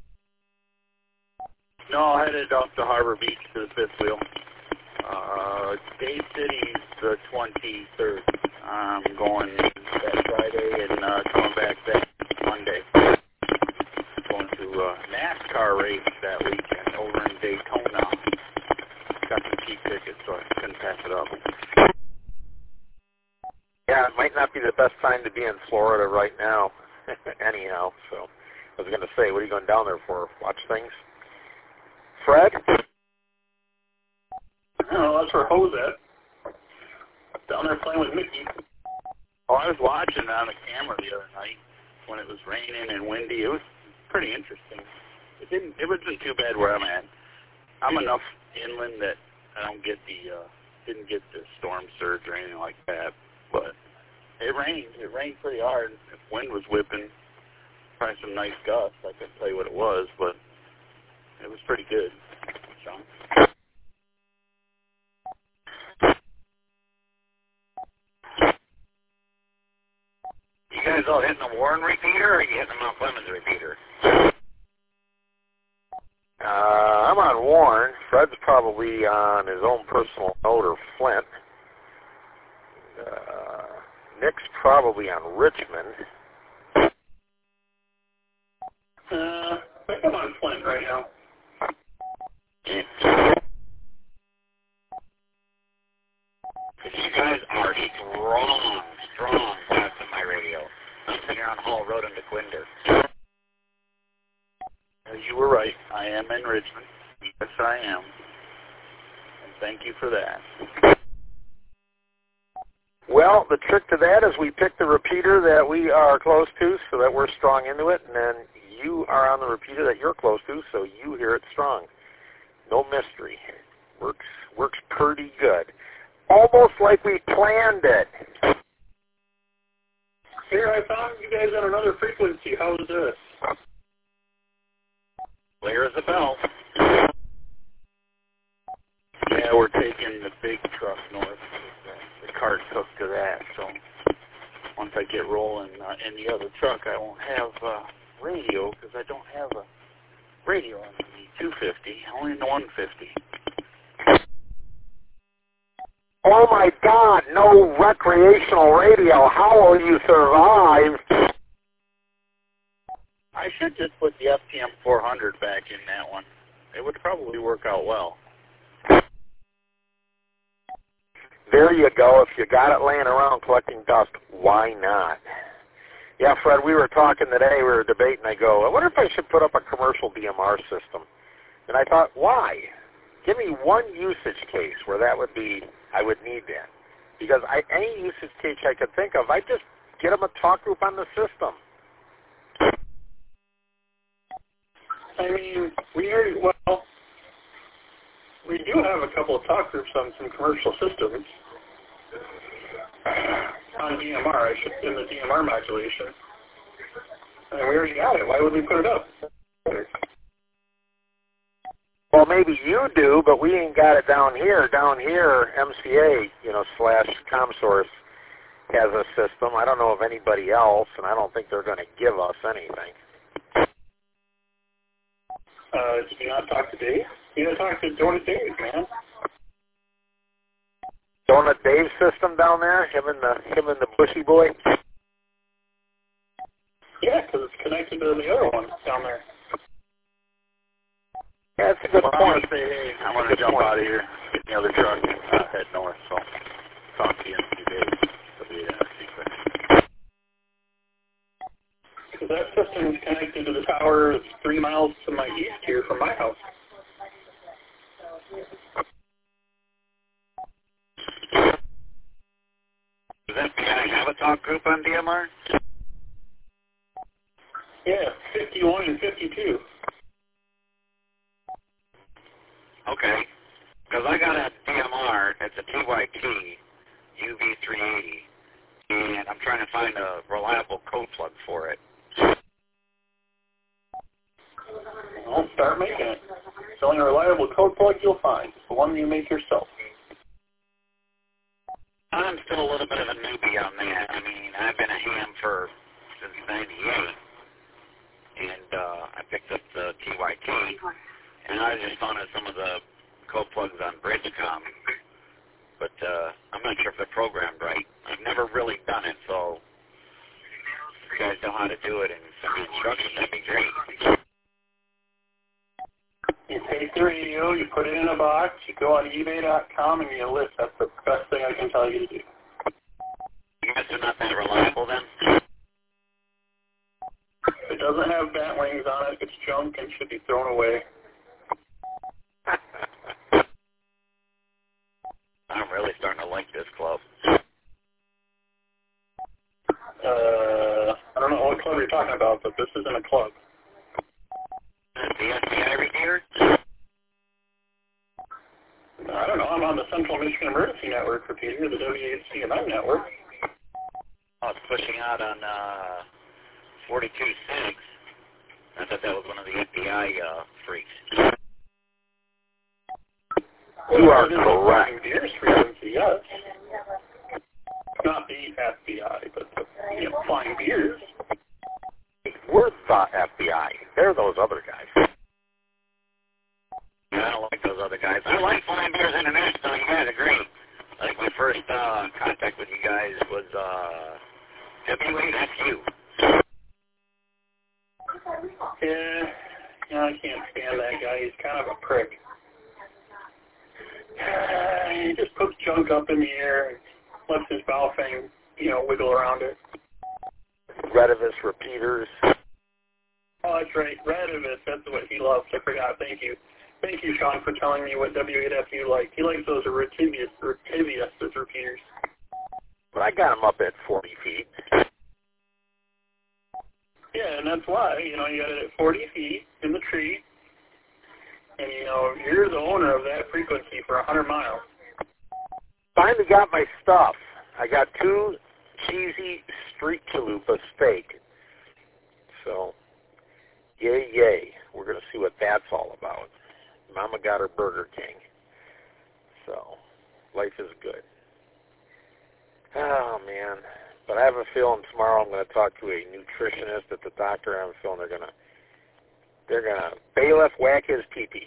No, headed off to Harbor Beach to the fifth wheel. Uh, Day City's the twenty-third. I'm going that Friday and uh, coming back that Monday. Going to a NASCAR race that weekend over in Daytona. Got some cheap tickets, so I couldn't pass it up. Yeah, it might not be the best time to be in Florida right now, anyhow. So I was going to say, what are you going down there for? Watch things? Fred? No, that's where Ho's at. Down there playing with Mickey. Oh, I was watching on the camera the other night when it was raining and windy. It was pretty interesting. It didn't. It wasn't too bad where I'm at. I'm enough inland that I don't get the uh, didn't get the storm surge or anything like that. But it rained. It rained pretty hard. The wind was whipping. Probably some nice gusts. I couldn't tell you what it was, but it was pretty good. Sean. You guys all hitting the Warren repeater, or are you hitting the Mount Clemens repeater? Uh, I'm on Warren. Fred's probably on his own personal note or Flint. Uh, Nick's probably on Richmond. Uh, I think I'm on Flint right now. You guys are strong, strong fast on my radio. I'm sitting here on Hall Road in DeQuinder. You were right. I am in Richmond. Yes, I am. And thank you for that. Well, the trick to that is we pick the repeater that we are close to so that we're strong into it, and then you are on the repeater that you're close to so you hear it strong. No mystery. Works works pretty good. Almost like we planned it. Here, I found you guys on another frequency. How's this? Clear as a bell. Yeah, we're taking the big truck north. The cart's hooked to that, so once I get rolling uh, in the other truck, I won't have uh, radio because I don't have a radio on the two fifty, only in the one fifty. Oh my God, no recreational radio. How will you survive? I should just put the F T M four hundred back in that one. It would probably work out well. There you go. If you got it laying around collecting dust, why not? Yeah, Fred, we were talking today, we were debating. I go, I wonder if I should put up a commercial D M R system. And I thought, why? Give me one usage case where that would be, I would need that. Because I, any usage case I could think of, I just get them a talk group on the system. I mean, we already, well, we do have a couple of talk groups on some commercial systems. On D M R, I should, in the D M R modulation. And we already got it. Why would we put it up? Well, maybe you do, but we ain't got it down here. Down here, M C A, you know, slash ComSource has a system. I don't know of anybody else, and I don't think they're going to give us anything. Uh, did you not talk to Dave? You gotta talk to Donut Dave, man. Donut Dave's system down there, him and the him and the bushy boy. Yeah, because it's connected to the other one down there. Yeah, that's a good well, point. I'm gonna say, hey, I'm gonna jump point. out of here, get in the other truck, uh, head north. So talk to you in a few days. It'll be a secret. Because that system is connected to the tower that's three miles to my east here from my house. Does F B I have a talk group on D M R? Yeah, fifty-one and fifty-two. Okay. Because I got a D M R, it's a T Y T U V three eighty, and I'm trying to find a reliable code plug for it. Well, start making it. It's the only reliable code plug you'll find. It's the one you make yourself. I'm still a little bit of a newbie on that. I mean, I've been a ham for since ninety-eight, and uh, I picked up the T Y T, and I just found out some of the code plugs on Bridgecom, but uh, I'm not sure if they're programmed right. I've never really done it, so if you guys know how to do it and send me instructions, that'd be great. You take the radio, you put it in a box, you go on eBay dot com, and you list. That's the best thing I can tell you to do. You guys are not that reliable then? If it doesn't have bat wings on it, it's junk and should be thrown away. I'm really starting to like this club. Uh, I don't know what club you're talking about, but this isn't a club. The F B I repeater? I don't know. I'm on the Central Michigan Emergency Network repeater, the W H C M M network. Oh, it's pushing out on uh, forty-two six. I thought that was one of the F B I uh, freaks. You are well, correct. Flying Beers frequency, yes. Not the F B I, but the you know, Flying Beers. We're the F B I. They're those other guys. I don't like those other guys. I like Flying Bears International. You guys are great. Like my first uh, contact with you guys was uh, W eight F U. Yeah, yeah, I can't stand that guy. He's kind of a prick. Uh, he just puts junk up in the air and lets his bow thing, you know, wiggle around it. Redivus repeaters. Oh, that's right. Redivus, that's what he loves. I forgot. Thank you. Thank you, Sean, for telling me what W eight F U liked. He likes those Retivius, Retivius repeaters. But I got them up at forty feet. Yeah, and that's why, you know, you got it at forty feet in the tree, and, you know, you're the owner of that frequency for one hundred miles. Finally got my stuff. I got two cheesy street chalupa steak. So, yay, yay. We're going to see what that's all about. Mama got her Burger King. So, life is good. Oh, man. But I have a feeling tomorrow I'm going to talk to a nutritionist at the doctor. I have a feeling they're going to, they're going to bailiff whack his pee-pee.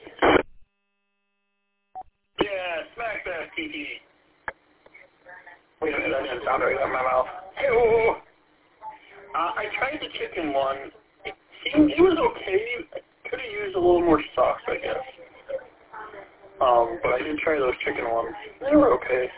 Yeah, smack that pee-pee. Wait a minute, that didn't sound right out of my mouth. Ew. Uh, I tried the chicken one. It seemed, it was okay. I could have used a little more sauce, I guess. Um, but I did try those chicken ones. They were okay.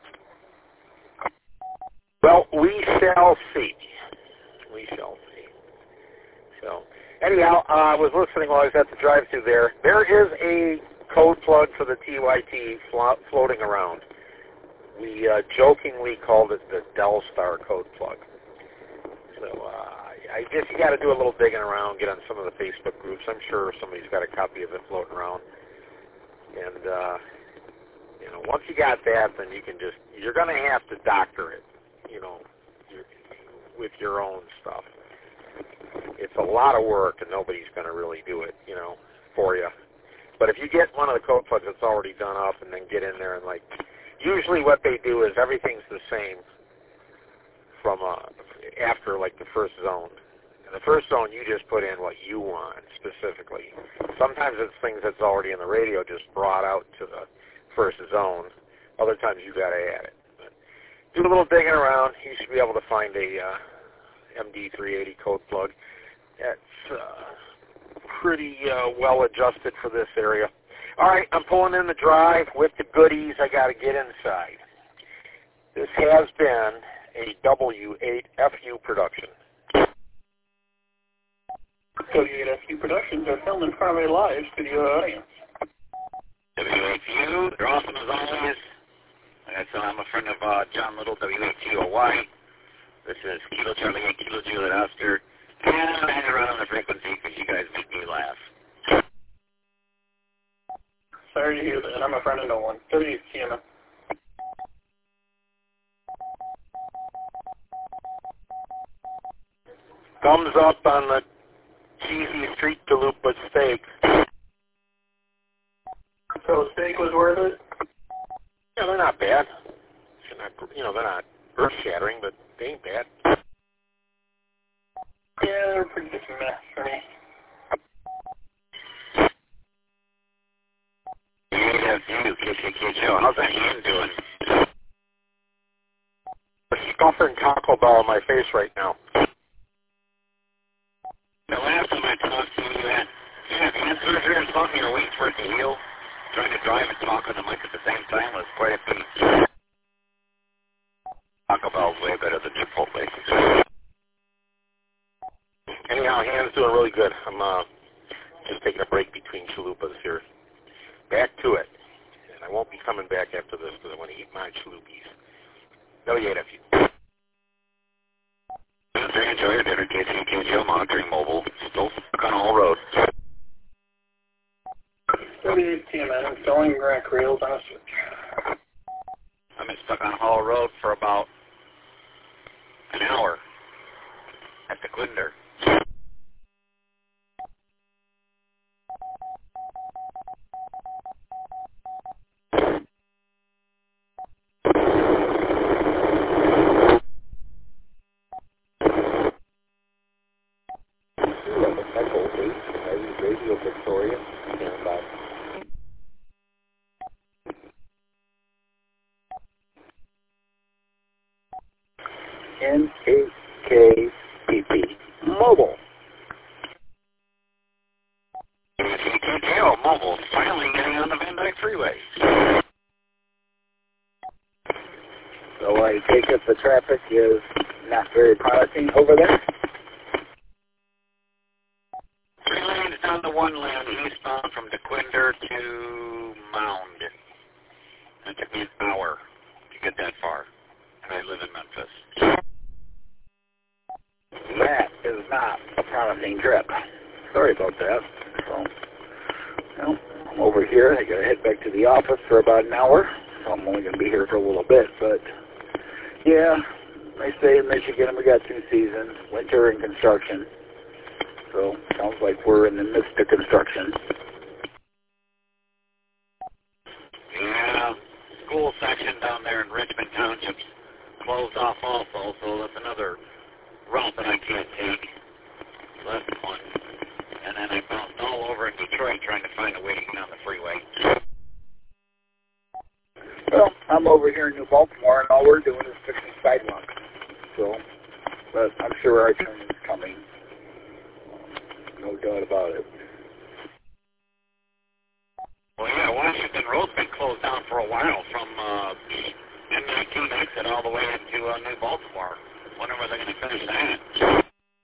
Well, we shall see. We shall see. So, anyhow, uh, I was listening while I was at the drive-thru there. There is a code plug for the T Y T flo- floating around. We uh, jokingly called it the Del Star code plug. So uh, I guess you got to do a little digging around, get on some of the Facebook groups. I'm sure somebody's got a copy of it floating around. And, uh, you know, once you got that, then you can just, you're going to have to doctor it, you know, your, with your own stuff. It's a lot of work, and nobody's going to really do it, you know, for you. But if you get one of the code plugs that's already done up and then get in there and, like, usually what they do is everything's the same from uh, after, like, the first zone. In the first zone, you just put in what you want specifically. Sometimes it's things that's already in the radio just brought out to the first zone. Other times you got to add it. But do a little digging around. You should be able to find a uh, M D three eighty code plug. That's uh, pretty uh, well adjusted for this area. All right, I'm pulling in the drive with the goodies. I got to get inside. This has been a W eight F U production. W eight F U Productions are filmed in front of a live studio audience. W eight U, they're awesome as always. So I'm a friend of uh, John Little, W eight T O Y. This is Kilo Charlie eight, Kilo Juliet Oscar. And I'm hanging around on the frequency because you guys make me laugh. Sorry to hear that. I'm a friend of no one. W eight T M M. Thumbs up on the cheesy street chalupa steak. So steak was worth it? Yeah, they're not bad. They're not, you know, they're not earth-shattering, but they ain't bad. Yeah, they're pretty good mess for me. Yeah, you, K K K Joe. How's that hand doing? There's stuffing Taco Bell on my face right now. The last time I talked to you, you had, you had hand surgery and something. You were waiting for it to heal. Trying to drive and talk on the mic at the same time was quite a feat. Taco Bell's way better than Chipotle. Anyhow, hand's doing really good. I'm uh, just taking a break between chalupas here. Back to it. And I won't be coming back after this because I want to eat my chalupies. W eight F U. Very enjoy it every K C K Joe monitoring mobile. Still stuck on all roads. W eight T M M installing rack rails on a switch. I've been stuck on Hall Road for about an hour at the Glinder. Echo eight, Radio Victoria, stand by. N A K P P Mobile. K K K O Mobile, finally getting on the Van Dyke Freeway. So I take it the traffic is not very promising over there? Three lanes down to one lane eastbound from DeQuinder to Mound. It took me an hour to get that far, and I live in Memphis. office. That is not a promising trip. Sorry about that. So, well, I'm over here. I got to head back to the office for about an hour. So I'm only going to be here for a little bit. But, yeah, they say in Michigan we got two seasons, winter and construction. So, sounds like we're in the midst of construction. Yeah, school section down there in Richmond Township's closed off also, so that's another route that I can't take. So that's fun. And then I bounced all over in Detroit trying to find a way to get on the freeway. Well, I'm over here in New Baltimore, and all we're doing is fixing sidewalks. So, but I'm sure our turn is coming. No doubt about it. Well, yeah, Washington Road's been closed down for a while from uh, M nineteen exit all the way into uh, New Baltimore. Wonder when they're going to finish that.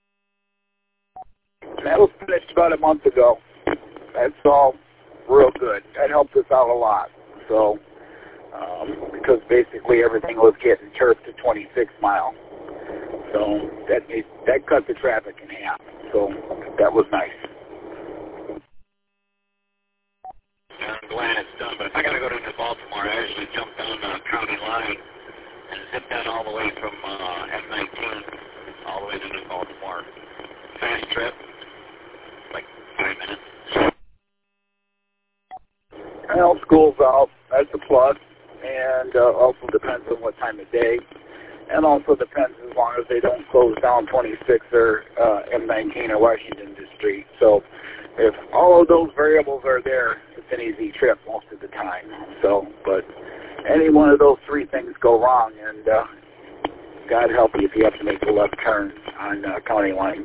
That was finished about a month ago. That's all real good. That helped us out a lot. So, um, because basically everything was getting turfed to twenty-six mile. So that made, that cut the traffic in half. So that was nice. Yeah, I'm glad it's done, but if I got to go to New Baltimore, I usually jump down the county line and zip down all the way from uh, M nineteen all the way to New Baltimore. Fast trip, like five minutes. Well, school's out. That's a plus. And uh, also depends on what time of day. And also depends as long as they don't close down twenty-six or uh, M nineteen or Washington Street. So if all of those variables are there, it's an easy trip most of the time. So, but any one of those three things go wrong, and uh, God help you if you have to make a left turn on uh, county line.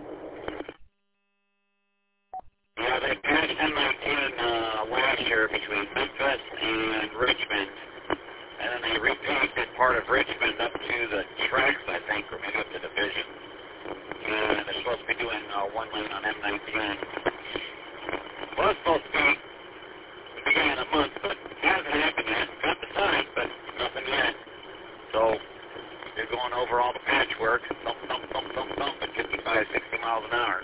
Yeah, they passed M nineteen uh, last year between Memphis and Richmond, and then they repaved part of Richmond up to the tracks, I think, or maybe up to Division. And they're supposed to be doing uh, one lane on M nineteen. Well, it's supposed to be the beginning of the month, but it hasn't happened yet. Got the sign, but nothing yet. So they're going over all the patchwork, thump, thump, thump, thump, thump, at fifty-five, sixty miles an hour.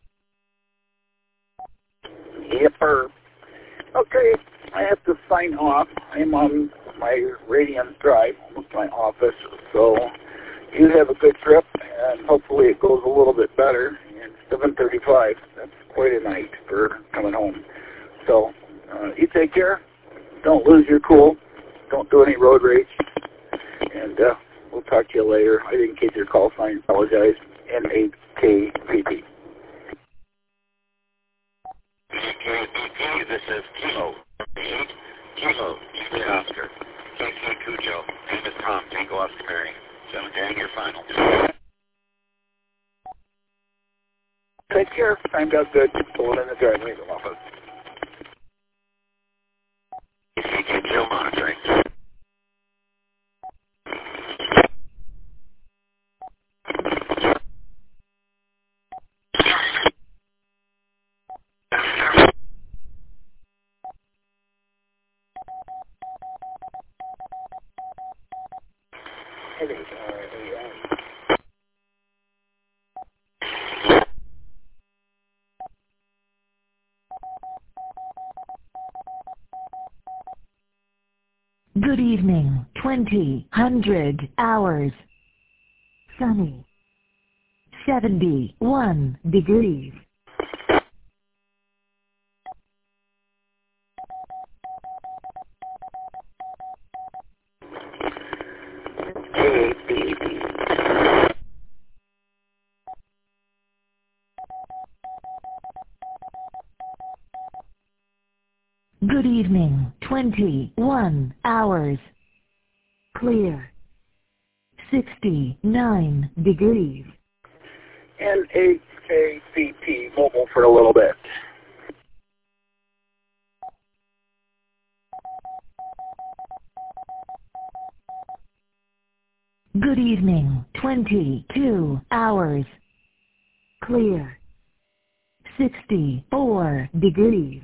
Yipper. Okay, I have to sign off. I'm on my Radiant Drive, almost my office. So you have a good trip, and hopefully it goes a little bit better. And seven thirty-five, that's quite a night for coming home. So uh, you take care. Don't lose your cool. Don't do any road rage. And uh, we'll talk to you later. I didn't get your call sign. Apologize. M A K P P. K P P, this is Kilo. Kilo, Juliet Oscar. K C Cujo. Name is Tom, Tango Oscar Mary. Seven gang, your final. Take care. Timed out good. Pulling in the driveway to the office. K C Cujo monitoring. Good evening, twenty, hundred, hours. Sunny. seventy-one degrees. K P P. Good evening, twenty-one hours. Clear. sixty-nine degrees. N A K C P mobile for a little bit. Good evening, twenty-two hours. Clear. sixty-four degrees.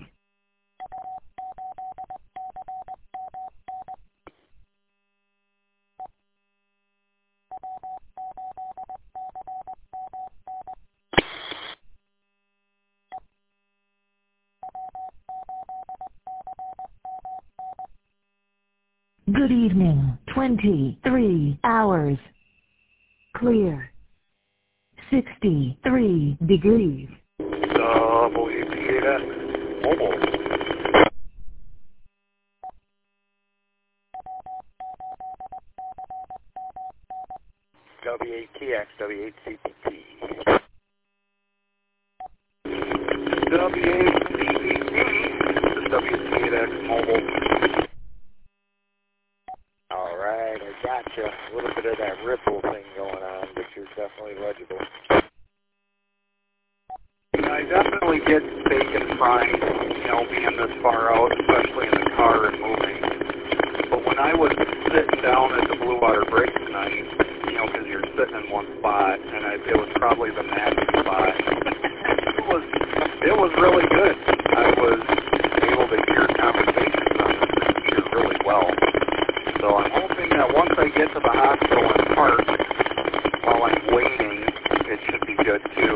Good evening. twenty-three hours. Clear. sixty-three degrees. W A T X mobile. W A T X, W H C P T. W H C P T, this is W T X mobile. Alright, I gotcha. A little bit of that ripple thing going on, but you're definitely legible. I definitely get bacon frying, you know, being this far out, especially in the car and moving. But when I was sitting down at the Blue Water Break tonight, you know, because you're sitting in one spot, and I, it was probably the magic spot. it was it was really good. I was able to hear conversations on the computer really well. So I'm hoping that once I get to the hospital and park, while I'm waiting, it should be good too.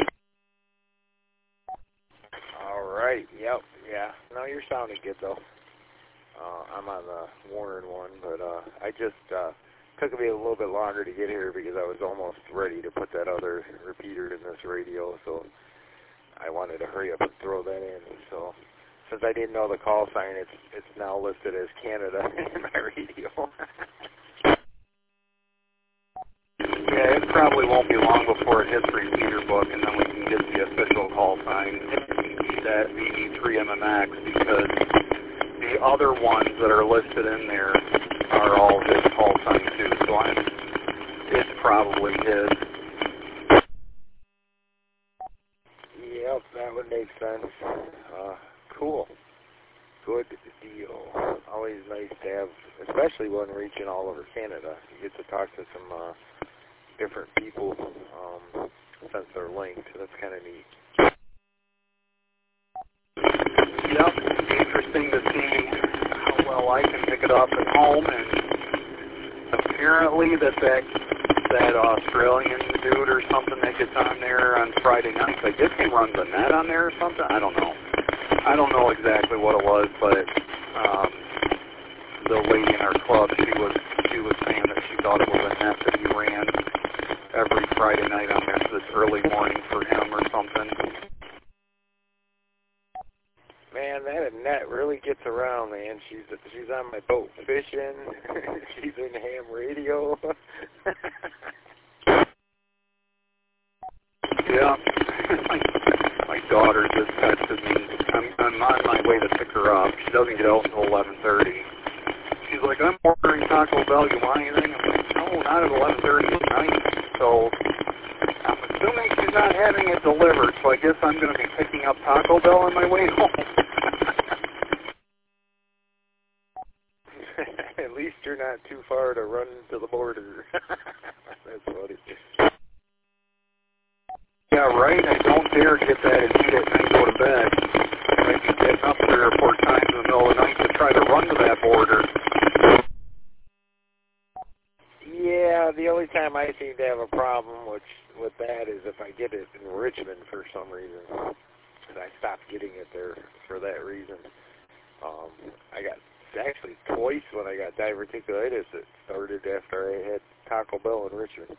Right, yep, yeah. No, you're sounding good, though. Uh, I'm on the Warren one, but uh, I just uh, took me a little bit longer to get here because I was almost ready to put that other repeater in this radio, so I wanted to hurry up and throw that in. So since I didn't know the call sign, it's it's now listed as Canada in my radio. Yeah, it probably won't be long before it hits repeater book, and then we can get the official call sign. That V D three M M X, because the other ones that are listed in there are all his call sign too, so I'm, it's probably his. Yep, that would make sense. Uh, cool. Good deal. Always nice to have, especially when reaching all over Canada. You get to talk to some uh, different people um, since they're linked. That's kind of neat. Yep, interesting to see how well I can pick it up at home, and apparently that that, that Australian dude or something that gets on there on Friday nights, I guess he runs a net on there or something, I don't know. I don't know exactly what it was, but um, the lady in our club, she was she was saying that she thought it was a net that he ran every Friday night on there, so it's early morning for him or something. Man, that net really gets around, man. She's she's on my boat fishing. She's in ham radio. Yeah. my, my daughter just texted me. I'm, I'm on my way to pick her up. She doesn't get out until eleven thirty. She's like, I'm ordering Taco Bell. You want anything? I'm like, no, not at eleven thirty at night. So I'm assuming she's not having it delivered, so I guess I'm going to be picking up Taco Bell on my way home. At least you're not too far to run to the border. That's funny. Yeah, right. I don't dare get that and eat it and then go to bed. I might be getting up three or four times in the middle of the night to try to run to that border. Yeah, the only time I seem to have a problem with, with that is if I get it in Richmond for some reason. And I stopped getting it there for that reason. Um, I got actually twice when I got diverticulitis. It started after I had Taco Bell in Richmond.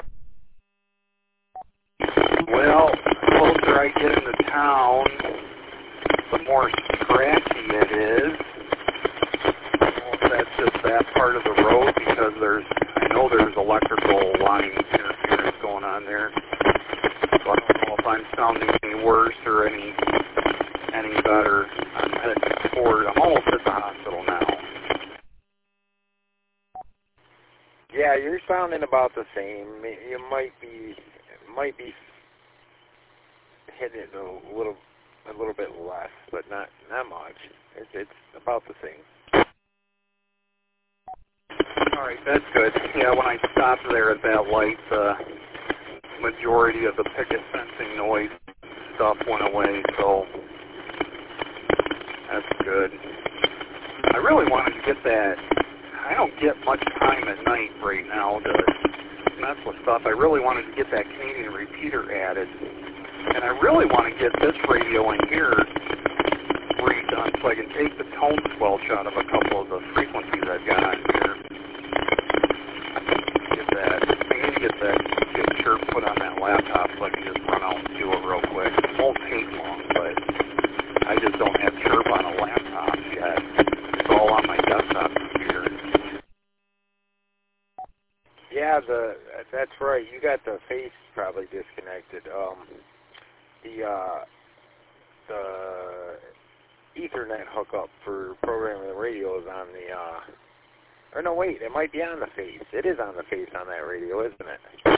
Well, the closer I get into town, the more scratchy it is. I don't know if that's just that part of the road because there's, I know there's electrical line interference going on there. So I don't know if I'm sounding any worse or any any better. I'm headed toward, I'm almost at the hospital now. Yeah, you're sounding about the same. You might be, might be hitting it a little, a little bit less, but not not much. It's, it's about the same. All right, that's good. Yeah, when I stopped there at that light, the majority of the picket fencing noise stuff went away, so that's good. I really wanted to get that. I don't get much time at night right now to mess with stuff. I really wanted to get that Canadian repeater added. And I really want to get this radio in here re- done so I can take the tone squelch out of a couple of the frequencies I've got on here. Get that. I need to get that good chirp put on that laptop so I can just run out and do it real quick. It won't take long, but I just don't have chirp on a laptop yet. It's all on my desktop computer. Yeah, the that's right. You got the face probably disconnected. Um, the uh, the Ethernet hookup for programming the radio is on the. Uh, or no, wait, it might be on the face. It is on the face on that radio, isn't it?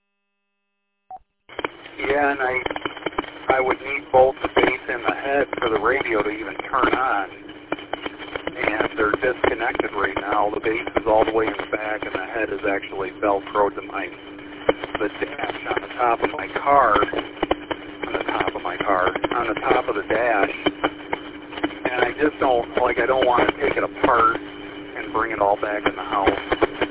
Yeah, and I I would need both the base and the head for the radio to even turn on. And they're disconnected right now. The base is all the way in the back, and the head is actually velcroed to my the dash on the top of my car. On the top of my car, on the top of the dash. And I just don't like. I don't want to take it apart and bring it all back in the house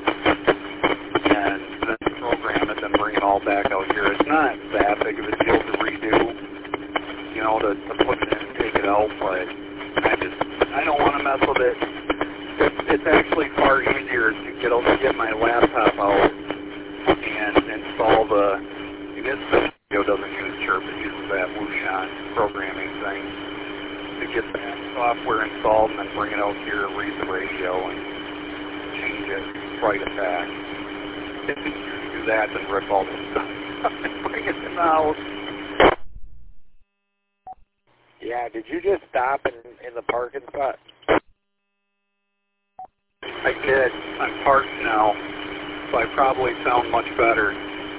and then program it and bring it all back out here. It's not that big of a deal to redo, you know, to, to put it in and take it out, but I just, I don't want to mess with it. It's, it's actually far easier to get to get my laptop out and install the, this video doesn't use Chirp, it uses that Wushan programming thing to get that software installed and then bring it out here, read the radio, and change it, write it back. It's easier to do that than rip all the stuff and bring it in the house. Yeah, did you just stop in, in the parking spot? I did. I'm parked now, so I probably sound much better.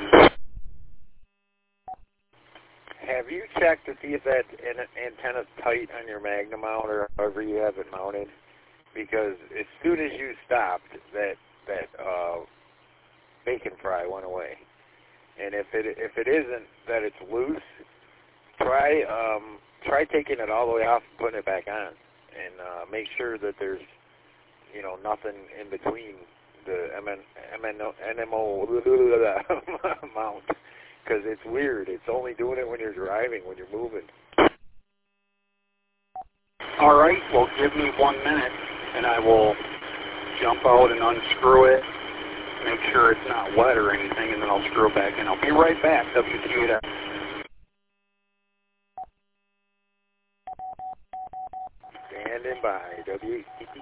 Have you checked to see if that an- antenna's tight on your Magnum mount or however you have it mounted? Because as soon as you stopped, that that uh, bacon fry went away. And if it if it isn't that it's loose, try um, try taking it all the way off and putting it back on, and uh, make sure that there's you know nothing in between the M N O mount. Because it's weird. It's only doing it when you're driving, when you're moving. All right, well, give me one minute, and I will jump out and unscrew it, make sure it's not wet or anything, and then I'll screw it back in. I'll be right back, W T eight X. Standing by, W T T.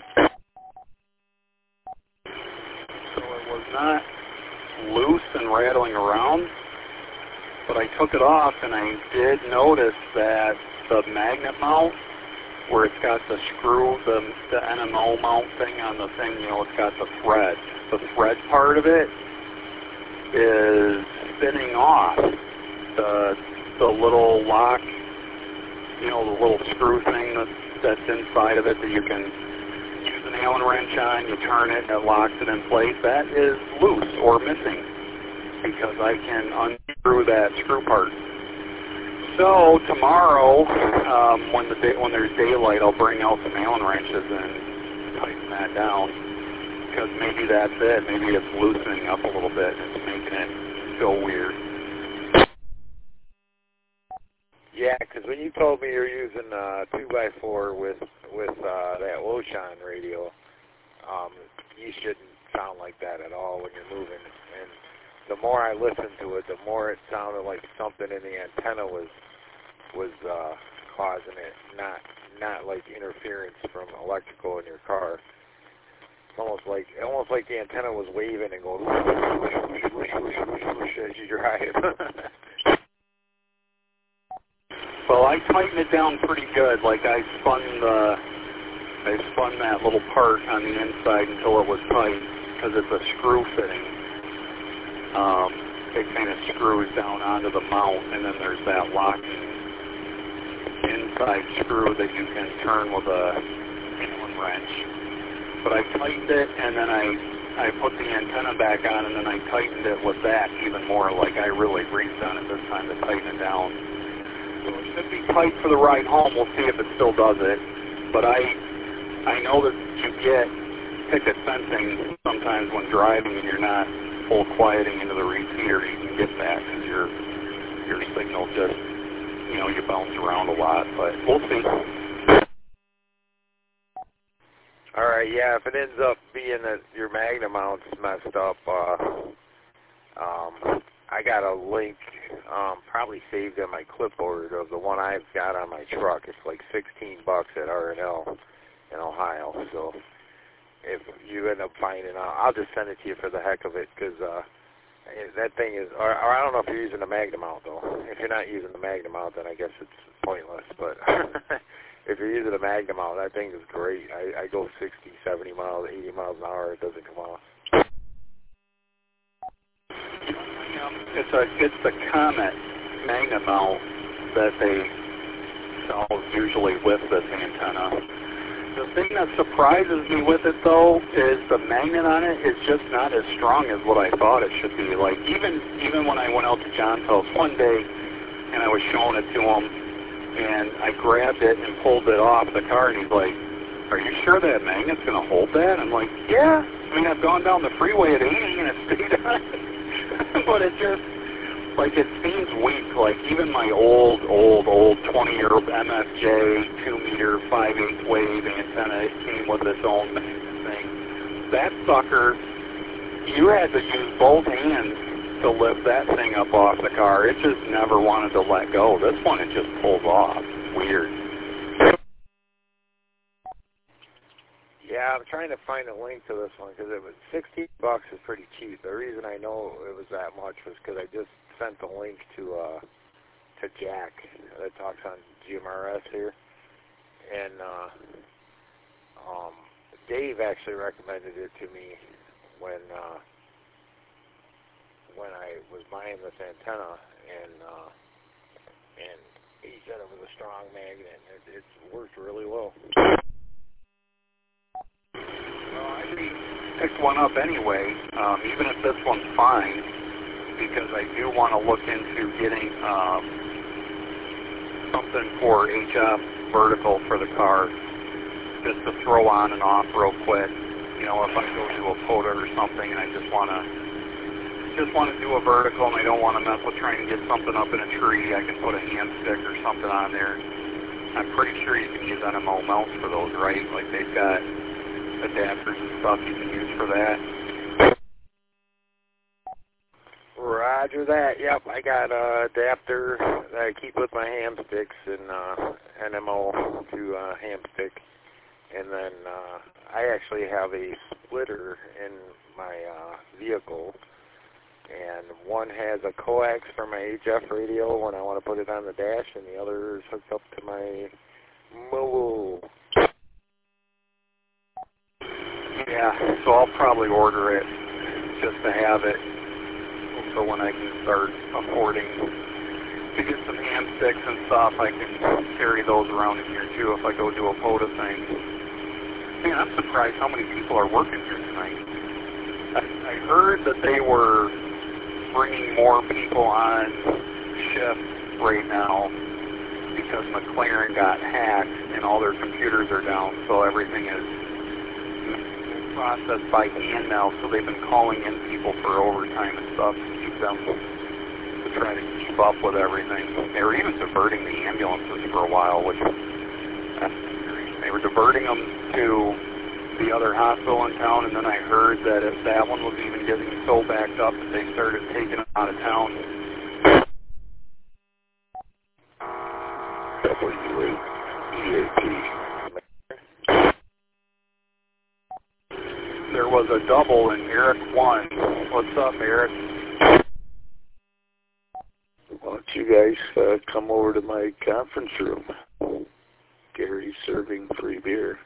So it was not loose and rattling around, but I took it off, and I did notice that the magnet mount, where it's got the screw, the, the N M O mount thing on the thing, you know, it's got the thread. The thread part of it is spinning off the, the little lock, you know, the little screw thing that, that's inside of it that you can use an Allen wrench on, you turn it, and it locks it in place. That is loose or missing, because I can unscrew that screw part. So tomorrow, um, when the day, when there's daylight, I'll bring out some Allen wrenches and tighten that down, because maybe that's it. Maybe it's loosening up a little bit and it's making it go weird. Yeah, because when you told me you're using uh, two by four with with uh, that Wushan radio, um, you shouldn't sound like that at all when you're moving. And the more I listened to it, the more it sounded like something in the antenna was was uh, causing it, not not like interference from electrical in your car. It's almost like almost like the antenna was waving and going whoosh, whoosh, whoosh, whoosh, whoosh, whoosh, whoosh, as you drive. Well, I tightened it down pretty good. Like I spun the, I spun that little part on the inside until it was tight, because it's a screw fitting. Um, it kind of screws down onto the mount, and then there's that locking inside screw that you can turn with a Allen wrench. But I tightened it, and then I I put the antenna back on, and then I tightened it with that even more. Like I really greased on it this time to tighten it down. So it should be tight for the ride home. We'll see if it still does it. But I I know that you get picket fencing sometimes when driving and you're not full quieting into the repeater. You can get that because your your signal just, you know, you bounce around a lot. But we'll see. right, yeah, if it ends up being that your magnet mount's messed up, uh, um, I got a link um, probably saved in my clipboard of the one I've got on my truck. It's like sixteen bucks at R and L in Ohio. So if you end up finding out, I'll just send it to you for the heck of it, because uh, that thing is, or, or I don't know if you're using the magnet mount, though. If you're not using the magnet mount, then I guess it's pointless. But if you're using the magnet mount, that thing is great. I, I go sixty, seventy miles, eighty miles an hour. It doesn't come off. It's a it's the Comet magnet mount that they sell usually with this antenna. The thing that surprises me with it, though, is the magnet on it is just not as strong as what I thought it should be. Like, even even when I went out to John's house one day and I was showing it to him, and I grabbed it and pulled it off the car, and he's like, "Are you sure that magnet's going to hold that?" I'm like, "Yeah. I mean, I've gone down the freeway at eighty and it stayed on it." But it just, like, it seems weak. Like, even my old, old, old twenty-year M F J two-meter five eighths wave antenna, it came with its own thing. That sucker, you had to use both hands to lift that thing up off the car. It just never wanted to let go. This one, it just pulls off. Weird. Yeah, I'm trying to find a link to this one, because it was sixteen bucks is pretty cheap. The reason I know it was that much was because I just sent the link to uh, to Jack that talks on G M R S here, and uh, um, Dave actually recommended it to me when uh, when I was buying this antenna, and uh, and he said it was a strong magnet. It, it's worked really well. Well, I picked one up anyway, um, even if this one's fine, because I do want to look into getting um, something for H F vertical for the car, just to throw on and off real quick. You know, if I go to a POTA or something and I just want to just want to do a vertical and I don't want to mess with trying to get something up in a tree, I can put a hand stick or something on there. I'm pretty sure you can use N M O mounts for those, right? Like, they've got adapters and stuff you can use for that. Roger that. Yep, I got a adapter that I keep with my ham sticks and uh, N M O to uh, ham stick. And then uh, I actually have a splitter in my uh, vehicle. And one has a coax for my H F radio when I want to put it on the dash, and the other is hooked up to my mobile. Yeah, so I'll probably order it just to have it, so when I can start affording to get some hand sticks and stuff, I can carry those around in here too if I go do a POTA thing. Man, I'm surprised how many people are working here tonight. I, I heard that they were bringing more people on shift right now because McLaren got hacked and all their computers are down, so everything is processed by hand now, so they've been calling in people for overtime and stuff to keep them, to try to keep up with everything. They were even diverting the ambulances for a while, which they were diverting them to the other hospital in town, and then I heard that if that one was even getting so backed up that they started taking them out of town. There was a double and Eric won. What's up, Eric? Why don't you guys uh, come over to my conference room? Gary's serving free beer.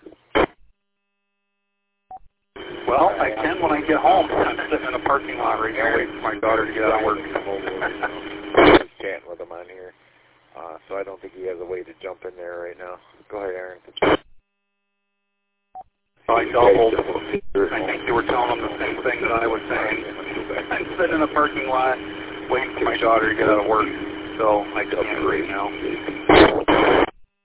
Well, I can when I get home. I'm sitting in a parking lot right now waiting for my daughter to get out of work. I'm chatting with him on here, uh, so I don't think he has a way to jump in there right now. Go ahead, Aaron. I doubled. I think you were telling them the same thing that I was saying. I'm sitting in a parking lot waiting for my daughter to get out of work, so I can't right now.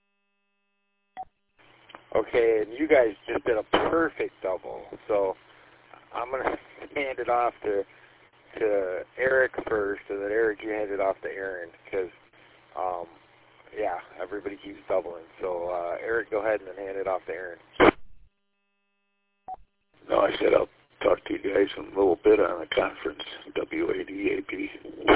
Okay, and you guys just did a perfect double, so I'm going to hand it off to to Eric first, and then Eric, you hand it off to Aaron, because, um, yeah, everybody keeps doubling. So, uh, Eric, go ahead and then hand it off to Aaron. No, I said I'll talk to you guys in a little bit on the conference, W A D A P.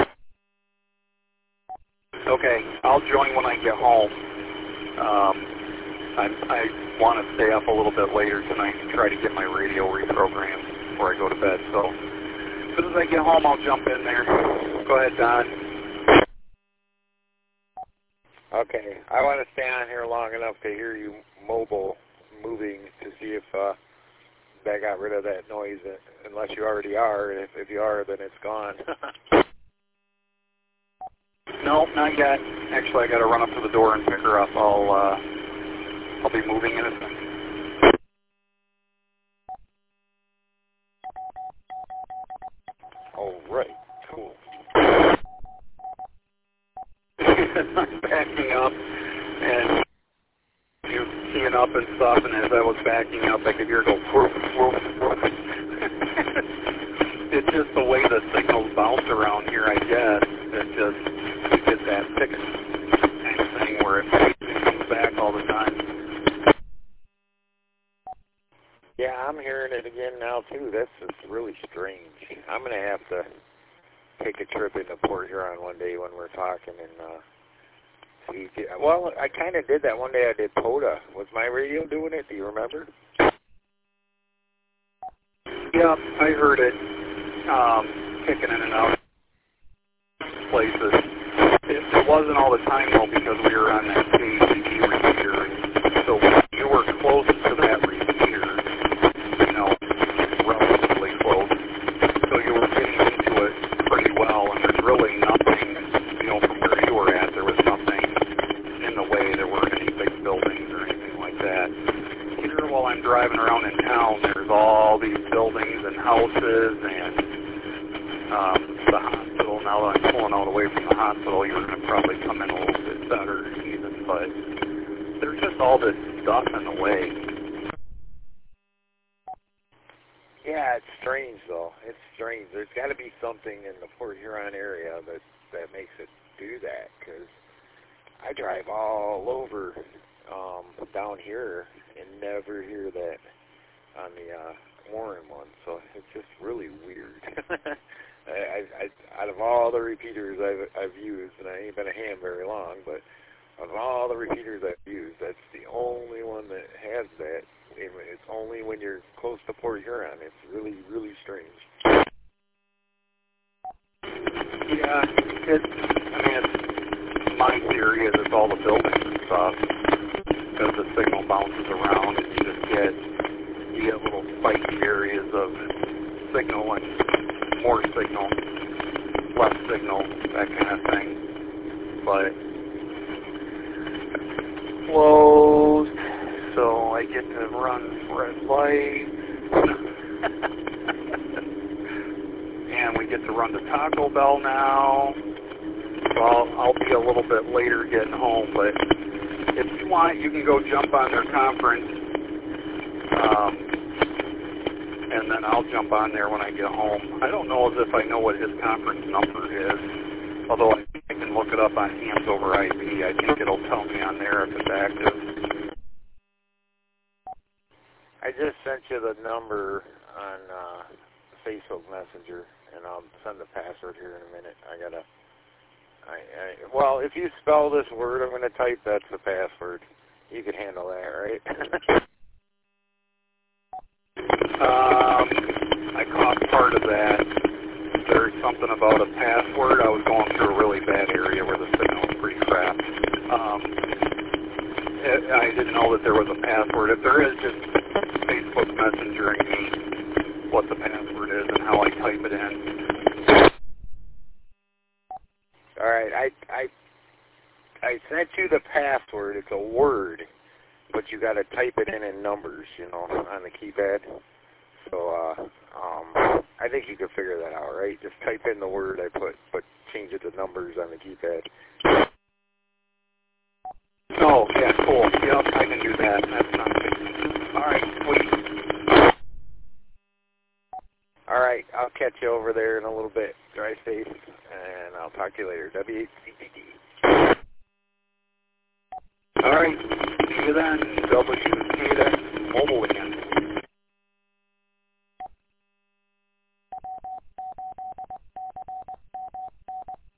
Okay, I'll join when I get home. Um, I, I want to stay up a little bit later tonight and try to get my radio reprogrammed before I go to bed. So as soon as I get home, I'll jump in there. Go ahead, Don. Okay, I want to stay on here long enough to hear you mobile moving to see if uh, that got rid of that noise, unless you already are. If, if you are, then it's gone. No, not yet. Actually, I got to run up to the door and pick her up. I'll, uh, I'll be moving in a second. All right, cool. I'm backing up, and you keying up and stuff, and as I was backing up, I could hear it go whoosh, whoosh, whoosh. It's just the way the signals bounce around here, I guess. It just you get that thick kind of thing where it comes back all the time. Yeah, I'm hearing it again now, too. That's just really strange. I'm going to have to take a trip into Port Huron one day when we're talking and uh, see. Well, I kind of did that one day I did P O D A. Was my radio doing it? Do you remember? Yeah, I heard it um, kicking in and out of places. It, it wasn't all the time, though, because we were on that K C D repeater. So you were close to that repeater, you know, relatively close. So you were getting into it pretty well, and there's really nothing, you know, from where you were at, there was nothing in the way. There weren't any big buildings or anything like that. Here, while I'm driving around in town, there's all these buildings and houses and um, the hospital. Now that I'm pulling out away from the hospital, you're going to probably come in a little bit better even, but there's just all this stuff in the way. Yeah, it's strange, though. It's strange. There's got to be something in the Port Huron area that, that makes it do that, because I drive all over um, down here and never hear that on the uh, Warren one, so it's just really weird. I, I, out of all the repeaters I've, I've used, and I ain't been a ham very long, but of all the repeaters I've used, that's the only one that has that. It's only when you're close to Port Huron. It's really, really strange. Yeah, it's, I mean, it's, my theory is it's all the buildings and stuff, because the signal bounces around and you just get, you get little spiky areas of signal and more signal, less signal, that kind of thing. But closed, so I get to run red lights. And we get to run to Taco Bell now. So I'll, I'll be a little bit later getting home, but if you want, you can go jump on their conference, um, and then I'll jump on there when I get home. I don't know as if I know what his conference number is, although I think I can look it up on Hams over I P. I think it'll tell me on there if it's active. I just sent you the number on uh, Facebook Messenger, and I'll send the password here in a minute. I gotta. I, I well, if you spell this word, I'm gonna type. That's the password. You can handle that, right? um, I caught part of that. There's something about a password. I was going through a really bad area where the signal was pretty crap. Um, I didn't know that there was a password. If there is, just Facebook Messengering me what the password is and how I type it in. All right, I I I sent you the password. It's a word, but you got to type it in in numbers, you know, on the keypad. So uh, um, I think you can figure that out, right? Just type in the word I put, but change it to numbers on the keypad. Oh, yeah, cool. Yep, I can do that. That's not good. All right, sweet. All right, I'll catch you over there in a little bit. Drive safe, and I'll talk to you later. W H C P D. All right, see you then. W K Mobile.